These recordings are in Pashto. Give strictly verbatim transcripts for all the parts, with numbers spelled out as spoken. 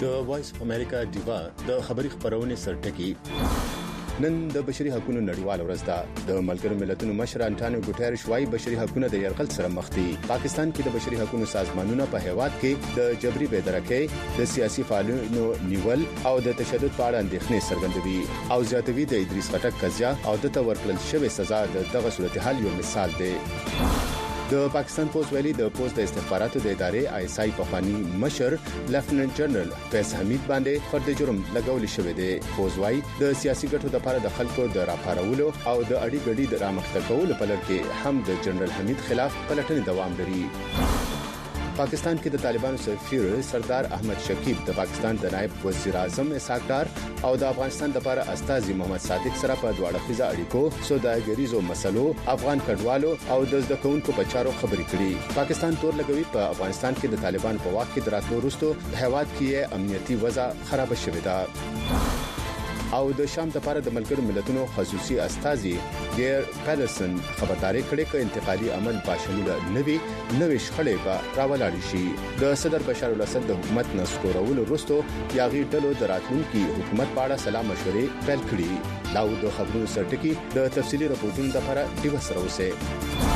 د وایس اف امریکا دیوا د خبري خبرونه سرټکی نن د بشري حقوقو نړیوال ورځ ده. د ملګرو ملتونو مشر انټونیو ګوټيريش وايي بشري حقوقو د يرغل سره مخ دي. پاکستان کې د بشري حقوقو سازمانونو په هیواد کې د جبري بېدرکۍ، د سیاسي فعالانو نیول او د تشدد په اړه اندېښنې څرګندوي او زیاتوي د ادریس خټک قضیه او د تورکل شوې سزا د دغه صورتحال یو مثال دی. د پاکستان پولیس ویلي د پولیس د استخباراتو د ادارې آی اس آی په فني مشر لیفټننټ جنرال فیض حمید باندې فرد جرم لګول شوی دی. پولیس وايي د سیاسي ګټو لپاره د خلکو د راپارولو او د اړې ګډې د رامخته کولو په لړ کې هم د جنرال حمید خلاف پلټنې دوام لري. پاکستان کې د طالبانو سفیر سردار احمد شکیب د پاکستان د نائب وزیر اعظم اسحاق ډار او د افغانستان لپاره استاذ محمد صادق سره په دواړه خزه اړیکو، سوداګریزو مسلو، افغان کډوالو او د زده کوونکو په چارو خبرې کړي. پاکستان تور لګوي په افغانستان کې د طالبان په واک کې دراتلو وروسته په هیواد کې امنیتي وضع خراب شوې ده. او د شام لپاره د ملګرو ملتونو خصوصي استاذي ګیر پیټرسن خبرداري کړې چې انتقالي عمل باشموله نوي نوي شخړې به راولاړ شي. د صدر بشار الاسد د حکومت نسکورولو وروسته یاغي ډلو د راتلونکي حکومت په اړه سلام مشورې پیل کړې. لاو د خبرونو سرټکی د تفصيلي راپورټونو لپاره ډیو سره اوسه.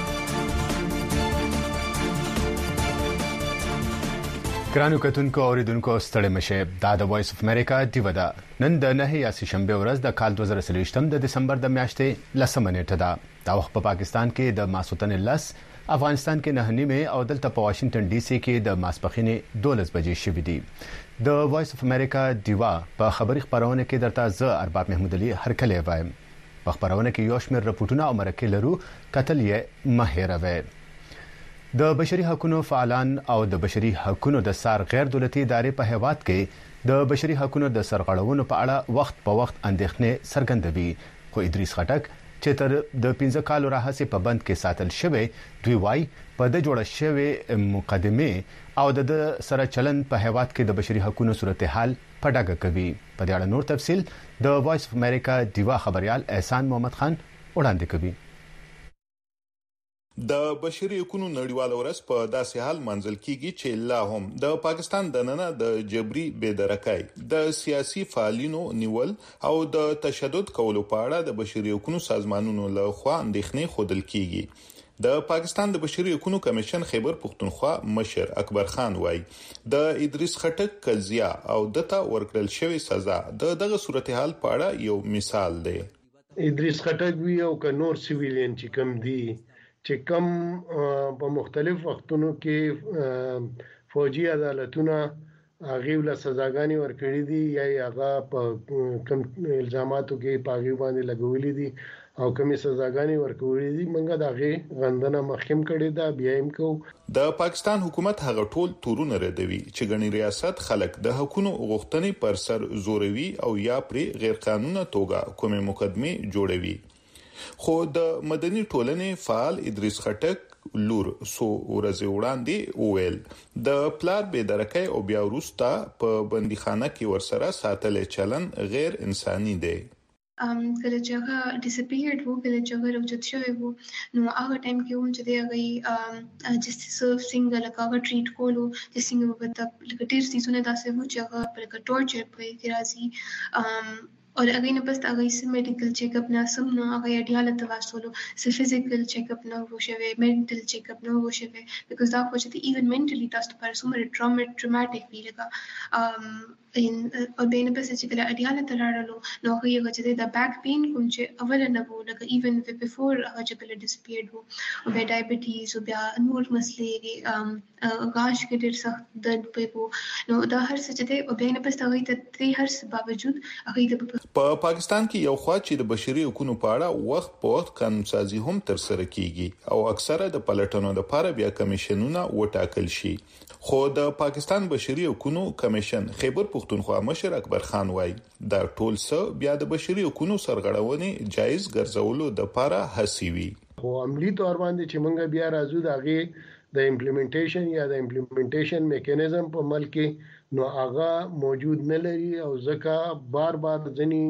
ګرانو کتونکو اوریدونکو ستړي مشه. دا د وایس اف امریکا دیو ده. نن د نه یا شنبه ورځ د کال دوه زره څلوېښت د دسمبر د میاشتې لسمه نیټه ده. دا وخت په پاکستان کې د ماسوتن لس، افغانستان کې نه نیمه او دلته په واشنگټن ډي سي کې د ماسپخینې دولس بجې شوې دي. د وایس اف امریکا دیوا په خبري خبرونه کې درته زه ارباب محمود علي هرکلی وایم. په خبرونه کې یو شمېر رپورټونه او مرکې لرو، کتل یې مهیروي. د بشري حقوقو فعالان او د بشري حقوقو د سار غیر دولتي ادارې په هیواد کې د بشري حقوقو د سرغړونو په اړه وخت په وخت اندېښنې څرګندوي. خو ادریس خټک چې تر د پنځه کالو راهیسې په بند کې ساتل شوی، دوی وايي په د جوړه شوی مقدمه او د سره چلن په هیواد کې د بشري حقوقو صورتحال په ډاګه کوي. په دې اړه نور تفصيل د وایس اف امریکا دیوا خبريال احسان محمد خان وړاندې کوي. د بشري حقوقو نړیوال ورځ په داسې حال منځل کیږي چې لا هم د پاکستان د نننه د جبري بېدرکۍ، د سیاسي فعالینو نیول او د تشدد کولو په اړه د بشري حقوقو سازمانونو له خوا اندېښنې خوندل کیږي. د پاکستان د بشري حقوقو کمیشن خیبر پختونخوا مشر اکبر خان وايي د ادریس خټک قضیه او دته ورکړل شوی سزا د دغه صورتحال په اړه یو مثال دی. ادریس خټک وی او ک نور سیویلین چې کم دي چې کم په مختلف وختونو کې فوجي عدالتونه هغه ول سزاګانی ورکړي دي یا هغه په کم الزاماتو کې پاغي باندې لګولې دي او کومې سزاګانی ورکړي دي. منګه دغه غندنه مخکم کړي دا بیا هم کو. د پاکستان حکومت هغه ټول تورونه ردوي چې غني ریاست خلک د حقوقو غوښتنې پر سر زوروي او یا پر غیر قانوني توګه کومه مقدمه جوړوي. خو د مدني ټولنې فعال ادریس خټک لور سو ورځ وړاندې وویل د پلار بېدرکۍ او بیا وروسته په بندیخانه کې ورسره ساتل چلن غیر انساني دی. ام کله چې هغه ډیسپیرډ وو، کله چې هغه راوچت شوی وو، نو هغه ټایم کې هم چې دی هغه جسټیس څنګه لکه هغه ټریټ کولو چې څنګه وبته لکه ډیر سيزونه داسې وو چې هغه په لکه ټورچر په کې راځي और अगर न बस अगर इस मेडिकल चेकअप ना सम ना अगर अडियाला तवासलो से फिजिकल चेकअप ना हो शवे, मेंटल चेकअप ना हो शवे, because that was the even mentally that's पर so much trauma traumatic feel लगा um in और बेन बस چې کله اډیاله تلاړلو نو هغه یو چې د بیک پین کوم چې اول نه وو لکه ایون بیفور هغه چې کله ډیسپیرډ وو او بیا ډایبټیز او بیا نور مسلې ام غاښ کې ډېر سخت درد په نو دا هر څه چې دی او بیا نه بس هغه ته تری هر څه باوجود هغه په پاکستان کې یو خوا چې د بشري حقوقو په اړه وخت په وخت قانونسازي هم تر سره کیږي او اکثره د پلټنو لپاره بیا کمیشنونه وټاکل شي. خو د پاکستان بشري حقوقو کمیشن خیبر پختونخوا مشر اکبر خان وايي دا ټول څه بیا د بشري حقوقو سرغړونې جایز ګرځولو د لپاره هڅوي. خو عملی تور باندې چې موږ بیا راځو دغه د امپلیمنټیشن یا د امپلیمنټیشن میکانیزم په ملک کې نو هغه موجود نه لري او ځکه بار بار ځنی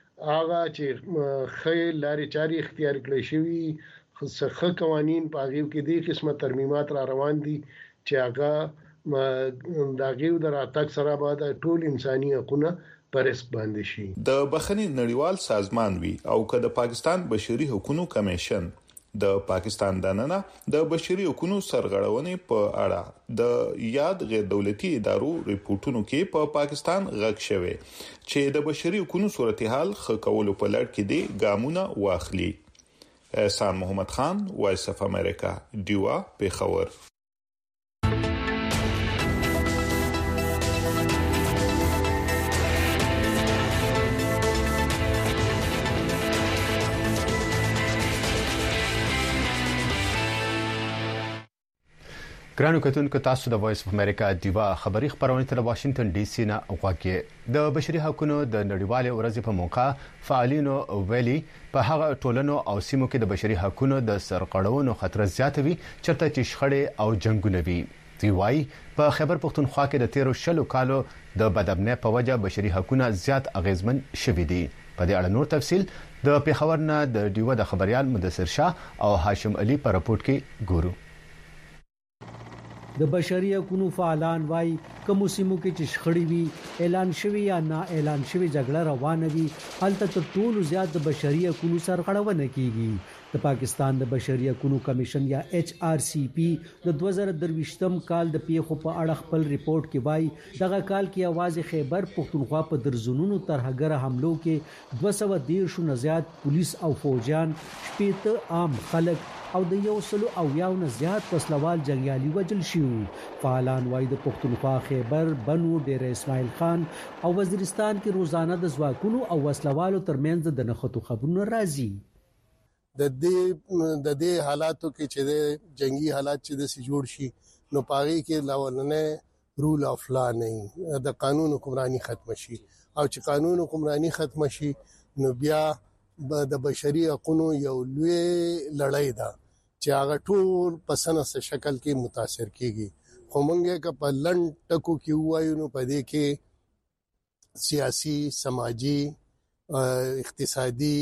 هغه چې خې لارې چاري اختیار کړی شوی خصخه قوانين په هغه کې د قسمه ترمیمات را روان دي چې هغه دا غيو در اتاک سره بعد ټول انساني حقوقونه پرس باندې شي. د بخښنې نړیوال سازمان وی او که د پاکستان بشري حقوقو کمیشن د پاکستان دننه د بشري حقوقو سرغړونې په اړه د یاد غیر دولتي ادارو ریپورتونو کې په پا پاکستان غږ شوی چې د بشري حقوقو صورتحال ښه کولو په لړ کې د ګامونه واخلي. احسان محمد خان، وایس اف امریکا، ډیوا، پیښور. ګرانو کتونکو، تاسو د وایس اف امریکا ډیوا خبری خبرونه تر واشنگټن ډي سي نه غواړئ. د بشري حقوقو د نړیوالې ورځې په موقع فعالینو ویلي په هغه ټولنو او سیمو کې د بشري حقوقو د سرغړونو خطر زیاتوي چرته چې شخړې او جنگونه وي. دی وايي په خیبر پختونخوا کې د تیرو شلو کالو د بدامنۍ په وجه بشري حقوقو زیات اغیزمن شوي دي. په دې اړه نور تفصيل د پیښور نه د ډیوا د خبريال مدثر شاه او هاشم علي په راپورټ کې ګورو. د بشري حقوقو فعالان وايي کوم سیمو کې چې شخړې وي، اعلان شوی یا نه اعلان شوی جګړه روانه وي، هلته تر ټولو زیات د بشري حقوقو سرغړونه کیږي. د پاکستان د بشري حقوقو کمیشن یا ایچ آر سی پی د دوه زره درویشتم کال د پیښو په اړه خپل ریپورت کې وايي دغه کال کې आवाज خیبر پختونخوا په درزونونو ترهګر حملو کې دوه سوه دیرش نه زیات پولیس او فوجیان، شپږ عام خلک او د یو سلو او یو نه زیات وسلوال جنگیالي وجل شو. فعالان وايي د پختونخوا، خیبر، بنو، ډیر اسماعیل خان او وزیرستان کې روزانه د ځواکونو او وسلوالو ترمنځ د نخښتو خبرونه راځي. د دې د دې حالاتو کې چې د جنگي حالات چې د سي جوړ شي نو پاره کې لاولنه رول اف لا نه د قانون حکمرانی ختم شي او چې قانون حکمرانی ختم شي نو بیا د بشري حقوقو یو لوی لړۍ ده چې هغه ټول په سنسه شکل کې متاثر کیږي. خو مونږه که په لند ټکو کې وایو نو په دې کې سیاسي، سماجی، اقتصادي،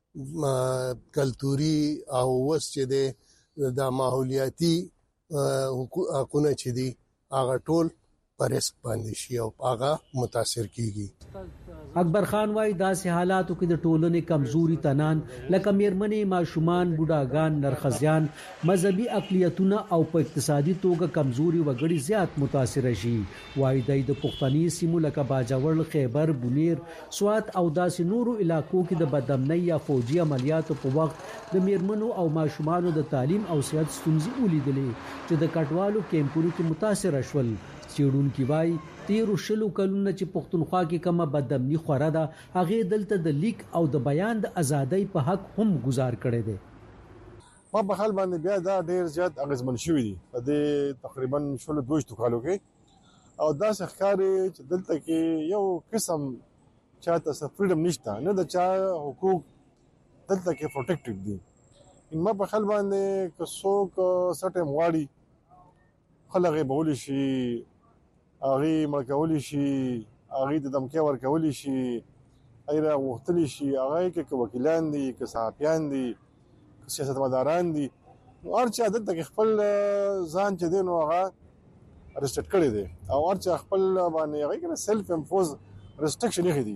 کلتوري او وس چې د ماحولیاتي حقوقونه چې دي هغه ټول پر رسک باندې شي او هغه متاثر کیږي. اکبر خان وايي داسې حالاتو کې د ټولنې کمزوري تنان لکه میرمنې، ماشومان، بوډاګان، نرخزیان، مذهبي اقلیتونه او په اقتصادي توګه کمزوري وګړي زیات متاثر شي. وايي د پښتني سیمو لکه باجوړ، خیبر، بونیر، سوات او داسې نورو علاقو کې د بدامنۍ یا فوجي عملیاتو په وخت د میرمنو او ماشومانو د تعلیم او صحت ستونزې ولیدلې چې د کټوالو کیمپونو کې متاثر شول. چېړونکي وايي تیرو شلو کلونه چې پښتونخوا کې کومه بدامني خوره ده هغه دلته د لیک او د بیان د ازادۍ په حق هم گزار کړي دي. ما په حال باندې بیا دا ډیر زیات اغیزمن شوی دي په دې تقریبا شلو دوه کالو کې او دا ښکاري چې دلته کې یو قسم چاته څه فریډم نشته، نه د چا حقوق دلته کې پروټیکټډ دي. ان ما په حال باندې که څوک سټم واړي خلک به ولي شي اغي مرکولی شي، اغي د دمکې ورکولی شي، ایره وختلی شي، اغه کې وکیلان دي، که صحافیان دي، که سیاستمداران دي، هر چا دلته خپل ځان چې دین او هغه ارسټ کړی دي او هر چا خپل باندې هغه کنه سیلف امپوز ریسټریکشن یې دي.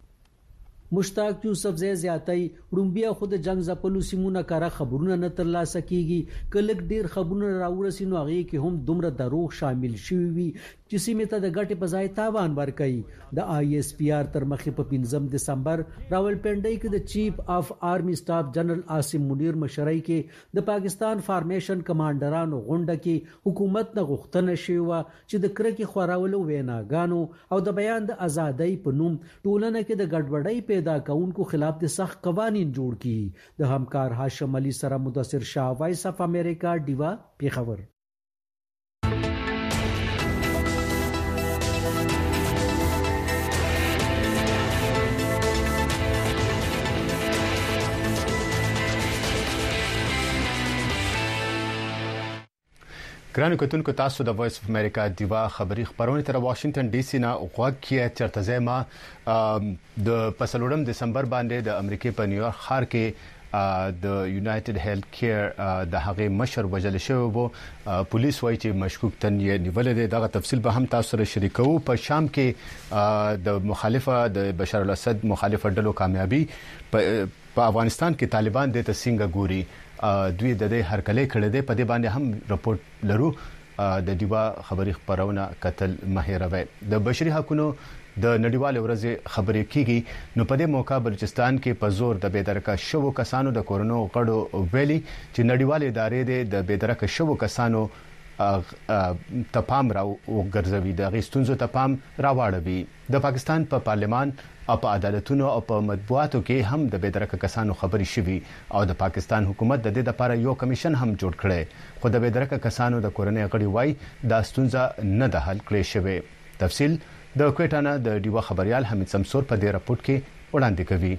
مشتاق یوسف زی زیاتای رومبیا خود جنگ زپلو سیمونه کارا خبرونه نه ترلاسه کیږي، کله ډیر خبرونه راورسي نو هغه کې هم دومره دروغ شامل شوی وي چې سیمه ته د ګټې په ځای تاوان ورکړي. د آی ایس پی آر تر مخې په پنځم دسمبر راولپنډۍ کې د چیف اف آرمی سټاف جنرال عاصم منیر مشرۍ کې د پاکستان فارمیشن کمانډرانو غونډه کې حکومت نه غوښتنه شوی چې د کرکې خورولو ویناګانو او د بیان د ازادۍ په نوم ټولنه کې د ګډوډۍ پیدا کونکو خلاف د سخت قوانین جوړ کړي. د همکار هاشم علي سره مدثر شاه، وایس اف امریکا، ډیوا، پیښور. ګرانو کتونکو، تاسو د وایس اف امریکا ډیوا خبری خبرونه تر واشنگټن ډي سي نه غوږ کې چرته ځای ما د پسلوړم دسمبر باندې د امریکای په نیویارک ښار کې د یونایټډ هیلث کیر د هغه مشر وجل شوی وو. پولیس وایي چې مشکوک تن یې نیول دي. دغه تفصیل به هم تاسو سره شریکو. په شام کې د مخالفه د بشار الاسد مخالفه ډلو کامیابی په افغانستان کې طالبان د تسنګ ګوري دوی د دې هرکلې کړه دي. په دې باندې هم رپورت لرو. د دیوا خبري خبرونه قتل مهیروي د بشري حقوقو د نړیوال ورځې خبرې کیږي. نو په دې موقع بلوچستان کې په زور د بېدرکه شوو کسانو د کورونو غړو ویلي چې نړیوال ادارې د بېدرکه شوو کسانو تپام را وګرځوي د غیستونزو تپام راوړوي. د پاکستان په پا پارلمان او په عدالتونو او په مطبوعاتو کې هم د بېدرکه کسانو خبري شوي او د پاکستان حکومت د دې لپاره یو کمیشن هم جوړ کړي. خو د بېدرکه کسانو د کورنۍ غړي وایي دا ستونزه نه ده حل کړې شوې. تفصیل د کوټانا د دیوا خبريال حمید سمسور په دې راپورټ کې وړاندې کوي.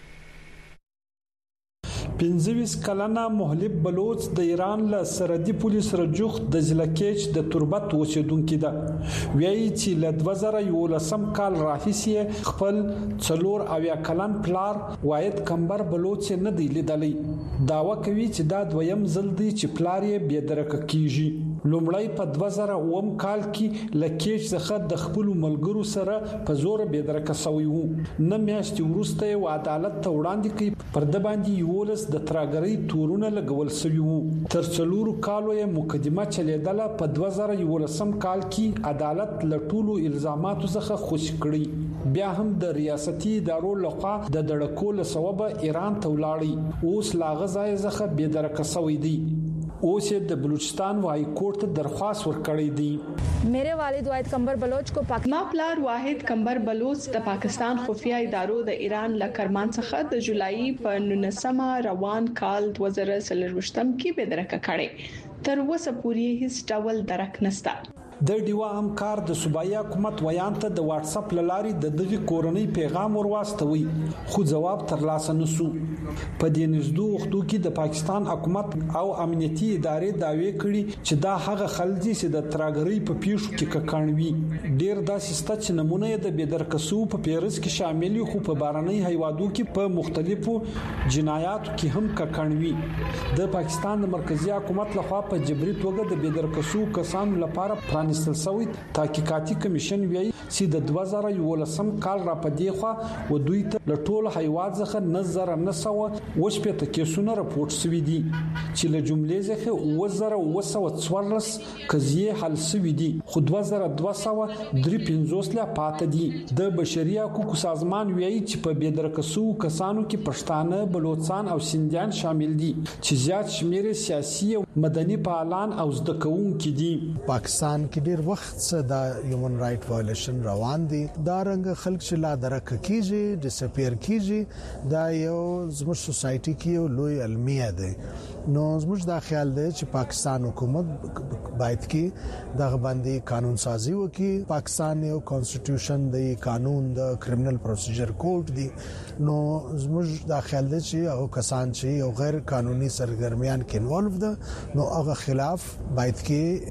پنځويس کلنه محلب بلوچ د ایران له سرحدي پولیس رجوخ د ځلکېچ د تربت اوسیدونکو ده. وایي چې ل دوه زره یولسم کال راهیسې خپل څلور اویا کلن پلار واحد کمبر بلوچ نه دی لیدلې. داوا کوي چې دا دویم ځل دی چې پلار یې بېدرکه کیږي. لومړی په دوه زره اووم کال کې لکېچ څخه د خپل ملګرو سره په زور بېدرکه شوی وو. نه میاشتې وروسته یې عدالت ته وړاندې کړ. پر د باندې یولس د تراګرۍ تورونه لګول شوی وو. تر څلورو کالو یې مقدمه چلیدله. په دوه زره یولسم کال کې عدالت له ټولو الزاماتو څخه خوشی کړی. بیا هم د ریاستي ادارو لخوا د دړکو له سبب ایران ته ولاړی. اوس لاغه ځای څخه بېدرکه شوی دی. اوس د بلوچستان وای کورټ ته درخواست ورکړی دی. میرے والد واحد کمبر بلوچ کو پاک... ما پلار واحد کمبر بلوچ د پاکستان خفیه ادارو د ایران له کرمان څخه د جولای په نولسمه روان کال دوه زره څلرویشتم کې بېدرکه کړي. تر اوسه پورې هیڅ ډول درک نشته. د دیوا همکار د صوبایي حکومت ویان ته د واتس اپ لاري د دغه کورنۍ پیغام ورواستوي خو جواب ترلاسه نشو. په دې نږدې وختو کې د پاکستان حکومت او امنیتي ادارې داوی کړي چې دا هغه خلک دي چې د تراګرۍ په پیښو کې ککړوي. ډیر داسې ست چې نمونه د بېدرکسو په پیرس کې شامل دي خو په بارنۍ هیوادو کې په مختلفو جنایاتو کې هم ککړوي. د پاکستان د مرکزی حکومت لخوا په جبري توګه د بېدرکسو کسانو لپاره نستل سوی تحقیقاتي کمیشن ویلي چې د دوه زره یولسم کال را پدې خو و دوی ته لټول حیوان څخه نظر نه سو وشپته کیسونه راپورټ شوی دي چې له جملې څخه و زره و سو څوارلس قضیه حل شوی دي خو دوه زره دوه سو درې پنځوس لا پاتې دي. د بشري حقوقو سازمان ویلي چې په بېدرکسو کسانو کې پښتانه بلوچستان او سندیان شامل دي چې زیات شمیر سیاسي او مدني فعالان او زده کوونکي دي. پاکستان کې ډیر وخت څخه دا هیومن رائټ وایلیشن روان دي. دا رنګ خلک چې لا درک کیږي ډیسپیر کیږي دا یو زموږ سوسايټي کې یو لوی المیه ده. نو زموږ دا خیال دی چې پاکستان حکومت باید کې د باندې قانون سازي وکړي. پاکستان یو کانسټیټیوشن دی قانون د کرمینل پروسیجر کوډ دی. نو زموږ دا خیال دی چې هغه کسان چې یو غیر قانوني سرګرمیان کې انوالو ده نو هغه خلاف باید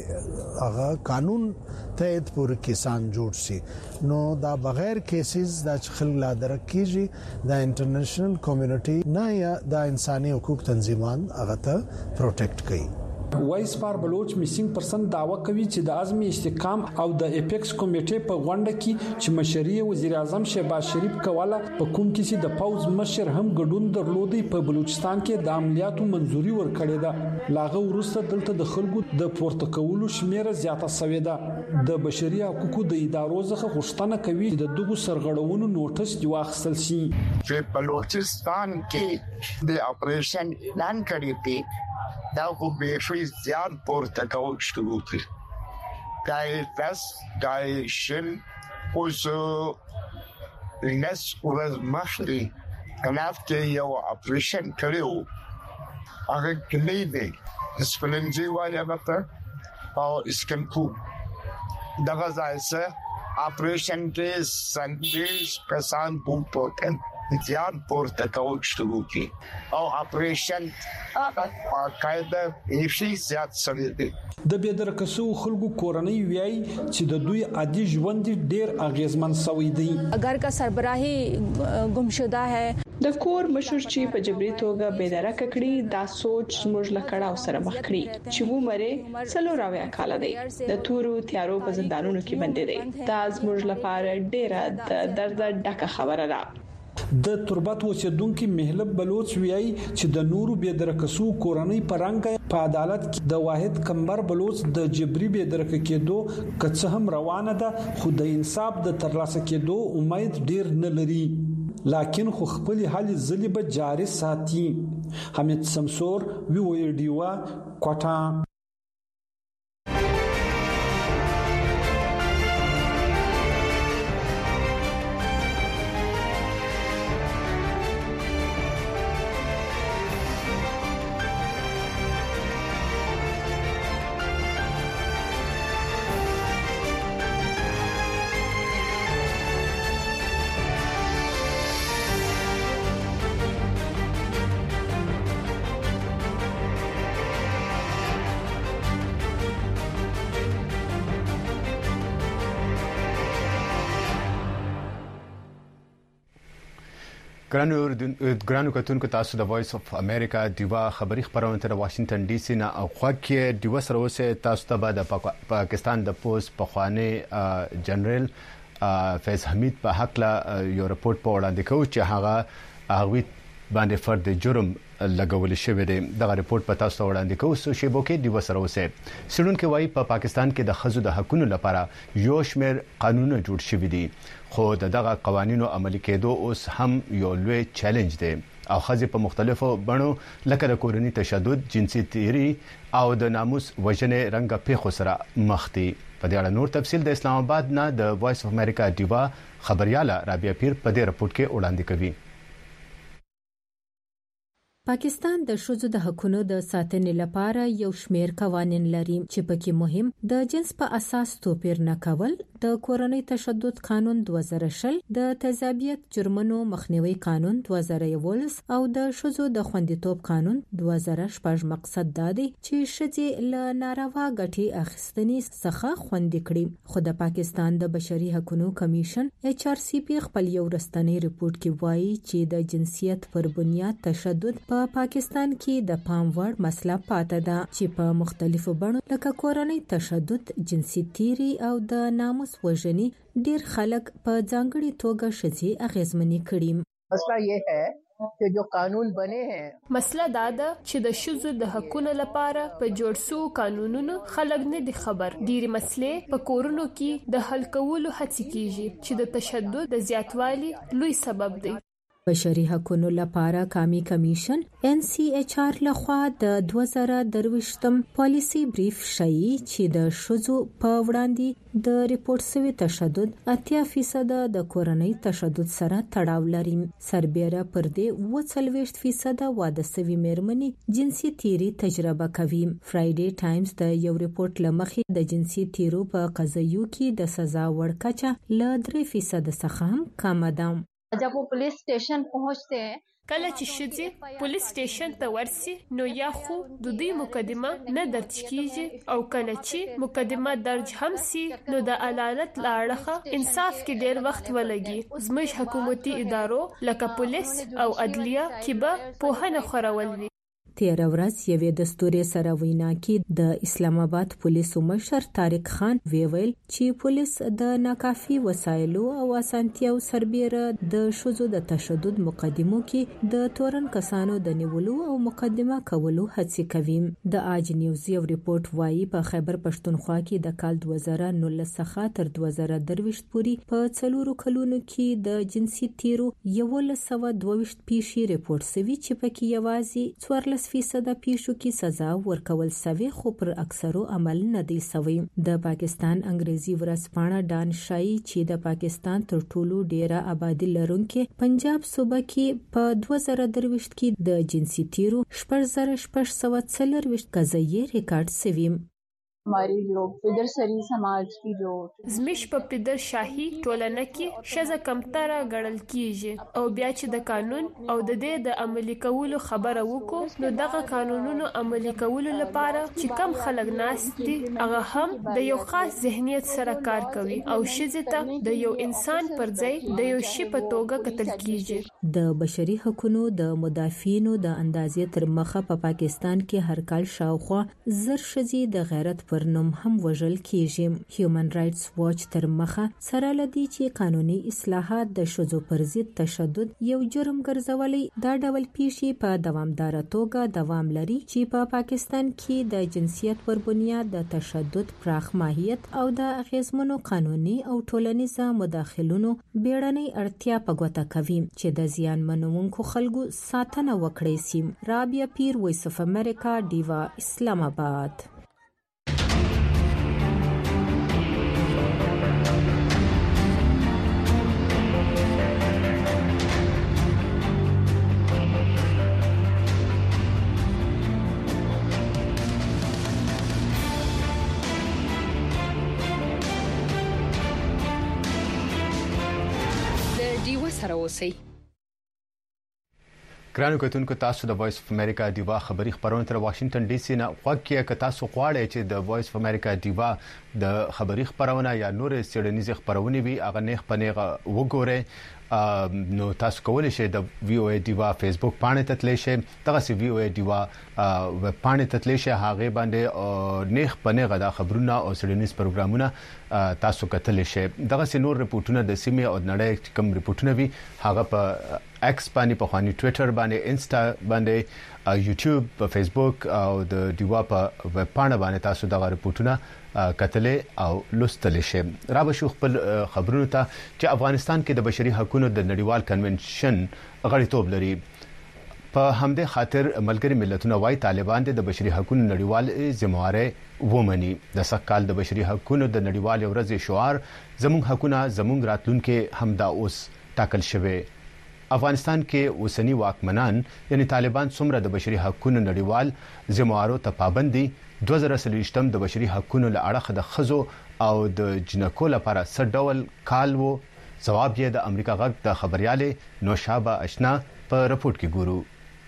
کې هغه قانون ته پور کسان جوړ شي. نو دا بغیر کیسز دا خلک لا درک کیږي دا انټرنیشنل کمیونټي نه یا دا انساني حقوق تنظیمان هغه ته پروټیکټ کوي. وایس پار بلوچ میسینګ پرسن داوا کوي چې د عزم استحکام او د اپیکس کمیټې په غونډه کې چې مشري وزیر اعظم شهباز شریف کوله په کوم کې چې د پاوز مشر هم ګډون درلودي په بلوچستان کې د عملیاتو منځوري ورکړې ده. لاغه ورسته دلته د خلکو د پورته کولو شمیره زیاته شوې ده. د بشري حقوقو د ادارو څخه غوښتنه کوي د دغو سرغړونو نوټس دی واخیستل شي. چې بلوچستان کې د اپریشن اعلان کړی دی دا خو به شوي زیات پورته کول شروع کړي. دای بس دای شل اوس لنس ورځ مخکې کلاف کې یو اپریشن کړو هغه کلی دی سپلنجي وایا مته او اسکمپو دغه ځای سره اپریشن کې سنتیش کسان پورته زیان پورته کول شروع کی او اپریشن قاعده یې زیات سړي دي د بيدرکسو خلکو کورنۍ ویاي چې د دوی عادي ژوند ډیر اغیزمن شوی دی. اگر کا سربراهي گمشده ہے د کور مشر چې په جبري توګه بيدرک کړي دا سوچ موږ لکړاو سره مخ کړی چې و مره سلوراویا کال دی د تورو تیارو په زندانونو کې باندې دی دا زموږ لپاره ډیره د درد ډکه خبره ده. د تربت اوسیدونکو مهلب بلوچ ویاي چې د نورو بيدرکسو کورنۍ پرنګ په عدالت کې د واحد کمبر بلوچ د جبري بيدرک کېدو کڅ هم روانه ده خو د انصاف د ترلاسه کېدو امید ډیر نه لري لکن خو خپل حل ځلې به جاري ساتي. حمید سمسور وی ویډیو کوټا. ګرانو ګرانو کتونکو تاسو د وایس اف امریکا دیوا خبری خبرونه تر واشنگټن ډي سي نه او خو کې دیوا سره اوسه تاسو ته بعد پاکستان د پوز پخوانی جنرال فیض حمید په حق لا یو رپورت په وړاندې کوي چې هغه هغوی باندې فرد جرم لګول شوی دی. دغه رپورت په تاسو وړاندې کوي سو شیبو کې دیوا سره اوسه سړون کې وایي په پا پاکستان کې د خزو د حقوقو لپاره یو شمېر قانونونه جوړ شوي دي خو دغه قوانینو عملي کېدو اوس هم یو لوی چیلنج دی او خزې په مختلفو بڼو لکه د کورنۍ تشدد جنسي تیری او د ناموس وژنې رنګ پیښو سره مخ دي. په دې اړه نور تفصیل د اسلام آباد نه د وایس اف امریکا دیوا خبرياله رابعه پیر په دې رپورت کې وړاندې کوي. پاکستان د ښځو د حقوقو د ساتنې لپاره یو شمېر قوانين لري چې پکې مهم د جنس په اساس توپیر نه کول، د کورنۍ تشدد قانون دوه زره شل، د تیزابیت جرمونو مخنیوي قانون دوه زره یولس او د ښځو د خوندیتوب قانون دوه زره شپږ. مقصد دا دی چې ښځې له ناروا ګټې اخیستنې څخه خوندي کړي. خو د پاکستان د بشري حقوقو کمیشن ایچ آر سی پی خپل یو رستنی ریپورت کې وایي چې د جنسیت پر بنیاد تشدد په پاکستان کې د پام وړ مسله پاتې ده چې په مختلفو بڼو لکه کورنۍ تشدد، جنسي تیری او د ناموس وژنې ډیر خلک په ځانګړي توګه ښځې اغیزمنې کړي. مسله یہ ہے چې جو قانون بنے ہیں مسله دا ده چې د ښځو د حقوقو لپاره په جوړ شو قانونونو خلک نه دي خبر. ډېری مسلې په کورونو کې د حل کولو هڅې کیږي چې د تشدد د زیاتوالي لوی سبب دی. بشري حقوقو لپاره قومي کمیشن ان سی ایچ آر لخوا د دوه زره درویشتم پالیسي بریف شایي چې د ښځو په وړاندې د ریپورت شوي تشدد اتیا فیصد د کورنۍ تشدد سره تړاو لري. سربېره پر دې اووه څلوېښت فیصد واده شوي مېرمنې جنسي تیری تجربه کوي. فرایډي ټایمز د یو ریپورت له مخې د جنسي تیرو په قضایو کې د سزا وړ کچه له درې فیصد څخه هم کمه ده. जब वो पुलिस स्टेशन पहुंचते हैं کله چې ښځې پولیس سټیشن ته ورسي نو یا خو د دوی مقدمه نه درج کیږي او کله چې مقدمه درج هم سي نو د عدالت له اړخه انصاف کې ډیر وخت ولګي. زموږ حکومتي ادارو لکه پولیس او عدلیه کې به پوهنه خورول وي. تیر ورځ یوې دستوري سره وینا کې د اسلام آباد پولیسو مشر طارق خان ویل چې پولیس د ناکافي وسایلو او اسانتیاو سربېره د ښځو د تشدد مقدمو کې د تورن کسانو د نیولو او مقدمه کولو هڅې کوي. د آج نیوز یو ریپورت وایي په خیبر پښتونخوا کې د کال دوه زره نولس څخه تر دوه زره درویشت پورې په څلورو کلونو کې د جنسي تیرو یولس سوه دوه ویشت پیښې ریپورت شوي چې پکې یوازې څوارلس فیصد پیښو کې سزا ورکول شوی خو پر اکثرو عمل نه دی شوی. د پاکستان انګریزي ورځپاڼه ډان شایي چې د پاکستان تر ټولو ډیره آبادی لرونکي پنجاب صوبه کې په دوه زره درویشت کې د جنسي تیرو شپږ زره شپږ سوه څلرویشت قضیې ریکارډ شوي. हमारी जो पिदरसरी समाज की जो زمش په پیدر شاهي ټولنه کې شزه کمتره ګڼل کیږي او بیا چې د قانون او د دې د عملي کولو خبره وکړو نو دغه قانونونو عملي کولو لپاره چې کم خلک ناس دي هغه هم د یو خاص ذهنیت سره کار کوي او شزه ته د یو انسان پر ځای د یو شی په توګه کتل کیږي. د بشري حقوقو د مدافعینو د اندازې تر مخه په پا پاکستان کې هر کال شاوخوا زر شزي د غیرت پر نوم هم وژل کیږي. هیومن رائټس واچ تر مخه سره لدی چې قانوني اصلاحات د شذو پر ضد تشدد یو جرم ګرځولې دا ډول پیښې په دوامدار توګه دوام لري چې په پا پاکستان کې د جنسیت پر بنیاد د تشدد پراخ ماهیت او د اغیزمنو قانوني او ټولنیزه مداخلونو بیړنۍ اړتیا په ګوته کوي چې د زیان منونکو خلکو ساتنه وکړي سي. رابعه پیر، وایس اف امریکا، ډیوا، اسلام آباد. سره اوسئ. ګرانو کتونکو، تاسو د وایس اف امریکا دیوا خبری خبرونه تر واشنگټن ډي سي نه غوږ کې تاسو غواړئ چې د وایس اف امریکا دیوا د خبری خبرونه یا نور سیډنیز خبرونه وي هغه نه خپنه وګورئ. نو تاسو کولی شئ د وی او ای دیوا فیسبوک باندې تتلی شئ، دغه سی وی او ای دیوا ویب باندې تتلی شئ، هغه باندې نیخ پنه غدا خبرونه او سیډنیز پروګرامونه تاسو کتلی شئ. دغه سی نور رپورټونه د سیمه او نړۍ کوم رپورټونه وي هغه په ایکس باندې، په خواني ټوئیټر باندې، انسټا باندې، یوټیوب، په فیسبوک او د دیوا په ویب باندې باندې تاسو دغه رپورټونه کتلې او لوستلې شي. را به شو خپل خبرونو ته چې افغانستان کې د بشري حقوقو د نړیوال کنونشن غړیتوب لري. په همدې خاطر ملګری ملتونه وايي طالبان د بشري حقوقو نړیوال ذمہواره ومني. د سکهال د بشري حقوقو د نړیوال ورځ شعار زموږ حقونه زموږ راتلونکي همدا اوس ټاکل شوی. افغانستان کې اوسنی واکمنان یعنی طالبان څومره د بشري حقوقو نړیوال ذمہوارو ته پابند دي؟ دوه زره څلوېښتم د بشري حقوقو له اړخه د خزو او د جنکو لپاره څه ډول کال وو؟ جواب یې د امریکا غږ د خبريالې نوشابه اشنا په رپورت کې ګورو.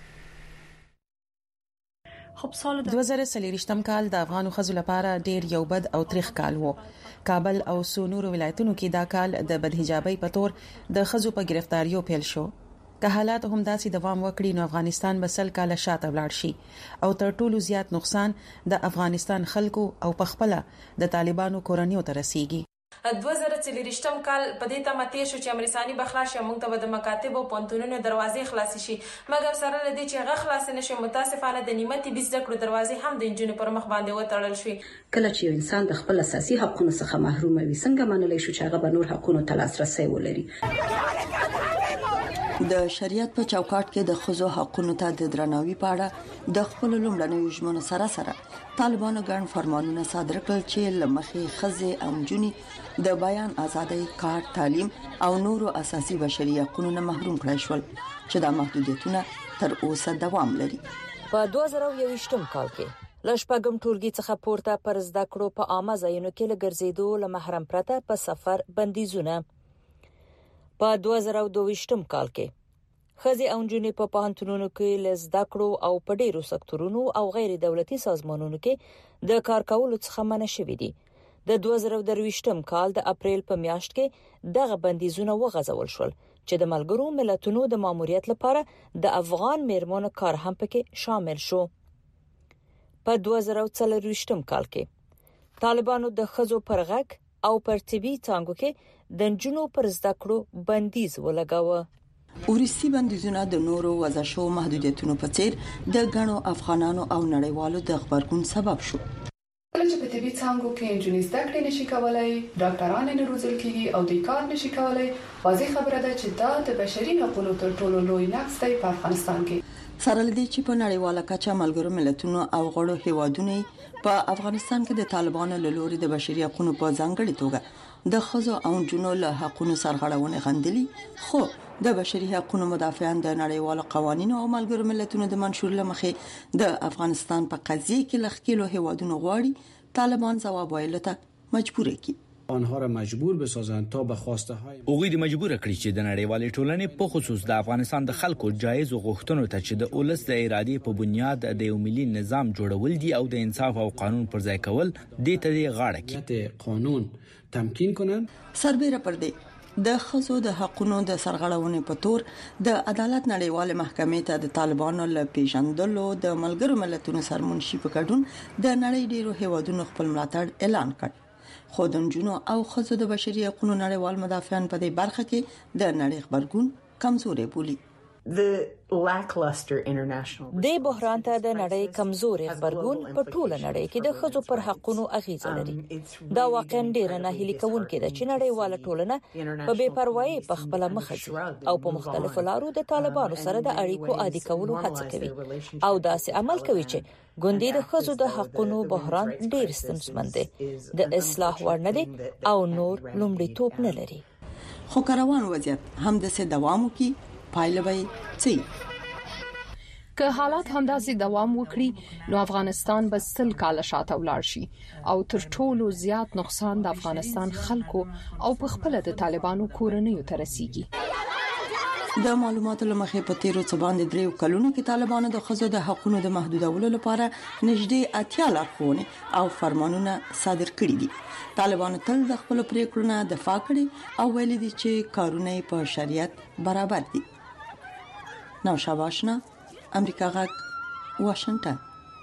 خب سال دوه زره څلوېښتم کال د افغانو خزو لپاره ډیر یو بد او تاریخ کال وو. کابل او سونور ولایتونو کې دا کال د بدحجابۍ په تور د خزو په گرفتاریو پیل شو. که حالات هم داسې دوام وکړي نو افغانستان به سل کاله شاته ولاړ شي او تر ټولو زیات نقصان د افغانستان خلکو او پخپله د طالبانو کورنیو ته رسیږي. دوه زره څلوېښتم کال په دې تمه تیر شو چې امریکایي بخلاص موږ ته د مکاتب او پونتونونو دروازې خلاص شي، مګر سره لدی چې هغه خلاص نشي متاسفانه د نیمتي بیس د کړو دروازې هم د انجونو پر مخ باندې وتړل شي. کله چې انسان د خپل اساسي حقوقو څخه محروم وي څنګه منلای شو چې هغه به نور حقوقو ته لاسرسي ولري؟ د شریعت په چوکاټ کې د خزو حقوقو ته د درناوي په اړه د خپل لومړنیو ژمنو سره سره طالبانو ګڼ فرمانونه صادر کړل چې لمخې خزې او نجونې د بیان ازادۍ، کار، تعلیم او نورو اساسي بشري حقوقو نه محروم کړل شول چې دا محدودیتونه تر اوسه دوام لري. په دوه زره یوویشتم کال کې لشپږم ټولګي څخه پورته پر زده کړو په عامه ځایونو کې لګرځېدو له محرم پرته په سفر بندیزونه. په دوه زره دوه کال کې خزي او نجونې په پوهنتونونو کې لزده کړو او په ډیرو سکتورونو او غیر دولتي سازمانونو کې د کار کولو څخه منع شوې دي. د دوه زره درویشتم کال د اپریل په میاشت کې دغه بندیزونه وغځول شول چې د ملګرو ملتونو د ماموریت لپاره د افغان میرمنو کار هم پکې شامل شو. په دوه زره څلوېښتم کال کې طالبانو د خزو پر غږ او پر طبي څانګو کې د نجونو پر زده کړو بندیز ولګاوه. ورستی بندیزونه د نورو وضع شو محدودیتونو په څیر د غنو افغانانو او نړیوالو د خبرګون سبب شو. کله چې په طبي څانګو کې انجنیر زده کړې نشي کولای، ډاکټران نه روزل کیږي او د کار نشي کولای، واضح خبره ده چې دا د بشري حقوقو تر ټولو لوی نقص دی په افغانستان کې. سره لدی چې په نړیواله کچه ملګرو ملتونو او غړو هیوادونو په افغانستان کې د طالبانو له لوري د بشري حقوقو په ځانګړي توګه د خزو او جنو له حقوقو سرغړونه غندلي، خو د بشري حقوقو مدافعان د نړیوالو قوانینو او ملګرو ملتونو د منشور لمخې د افغانستان په قضیه کې لخکېلو هیوادونو غواړي طالبان ځواب ویلو ته مجبور کړي. آنها را مجبور بسازند تا به خواسته های اوغید مجبور کړي چې د نړیوال ټولنې په خصوص د افغانستان د خلکو جایز غوښتنو ته چې د اولس د ارادې په بنیاد د یو ملي نظام جوړول دي او د انصاف او قانون پر ځای کول د ته غاړه کې قانون تمکین کنند. سربېره پر دې د خزو د حقونو د سرغړونې په تور د عدالت نړیوال محکمې ته د طالبانو له پیژندلو د ملګرو ملتونو سرمنشي په ګډون د نړۍ ډیرو هیوادونو خپل ملاتړ اعلان کړ. خو د نجونو او ښځو د بشري حقوقو نړیوال مدافعان په دې برخه کې د نړۍ خبرګون کمزوري بولي. The lackluster international د بحران ته د نړۍ کمزوري خبرګون په ټوله نړۍ کې د ښځو پر حقوقو اغیزه لري. دا واقعا ډیره نه هلي کوونکې ده چې نړیواله ټولنه په بې پروايي په خپل مخ او په مختلفو لارو د طالبانو سره د اړیکو عادي کولو هڅه کوي او داسې عمل کوي چې ګوندې د ښځو د حقوقو بحران ډیر ستونزمن دی، د اصلاح وړ نه دی او نور لومړیتوب نه لري. خو کاروان وضعیت هم د څه دوام وکي پایله به څه که حالات همداسې دوام وکړي نو افغانستان به سل کال شاته ولاړ شي او تر ټولو زیات نقصان د افغانستان خلکو او په خپل د طالبانو کورنیو ته رسیږي. د معلوماتو لمخې په تیرو څه باندې دریو کلونو کې طالبانو د خزو د حقوقو د محدودولو لپاره نږدې اتیا لارښوونې او فرمانونه صادر کړي دي. طالبانو تل د خپل پریکړو نه دفاع کړې او ویلي دي چې کارونه په شریعت برابر دي. نو شاباشنا امریکا غاک واشنگټن.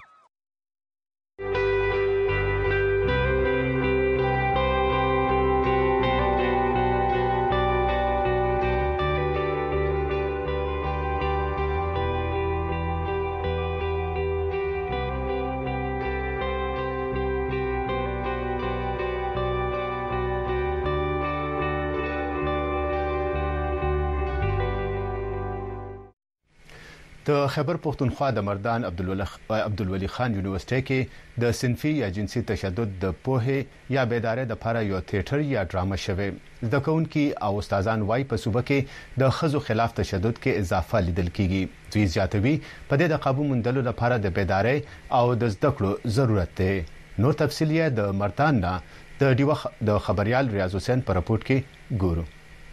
د خیبر پختونخوا د مردان عبدالولي خان یونیورسيټي کې د صنفي یا جنسي تشدد د پوهې یا بیدارۍ د لپاره یو تیاتر یا ډرامه شوه. زده کوونکي او استادان وايي په صوبه کې د خزو خلاف تشدد کې اضافه لیدل کیږي. دوی زیاتوي په دې د قابو موندلو لپاره د بیدارۍ او د زده کړو ضرورت دی. نو تفصیل یې د مردان نه د ډیوه د خبريال ریاض حسین په راپورټ کې ګورو.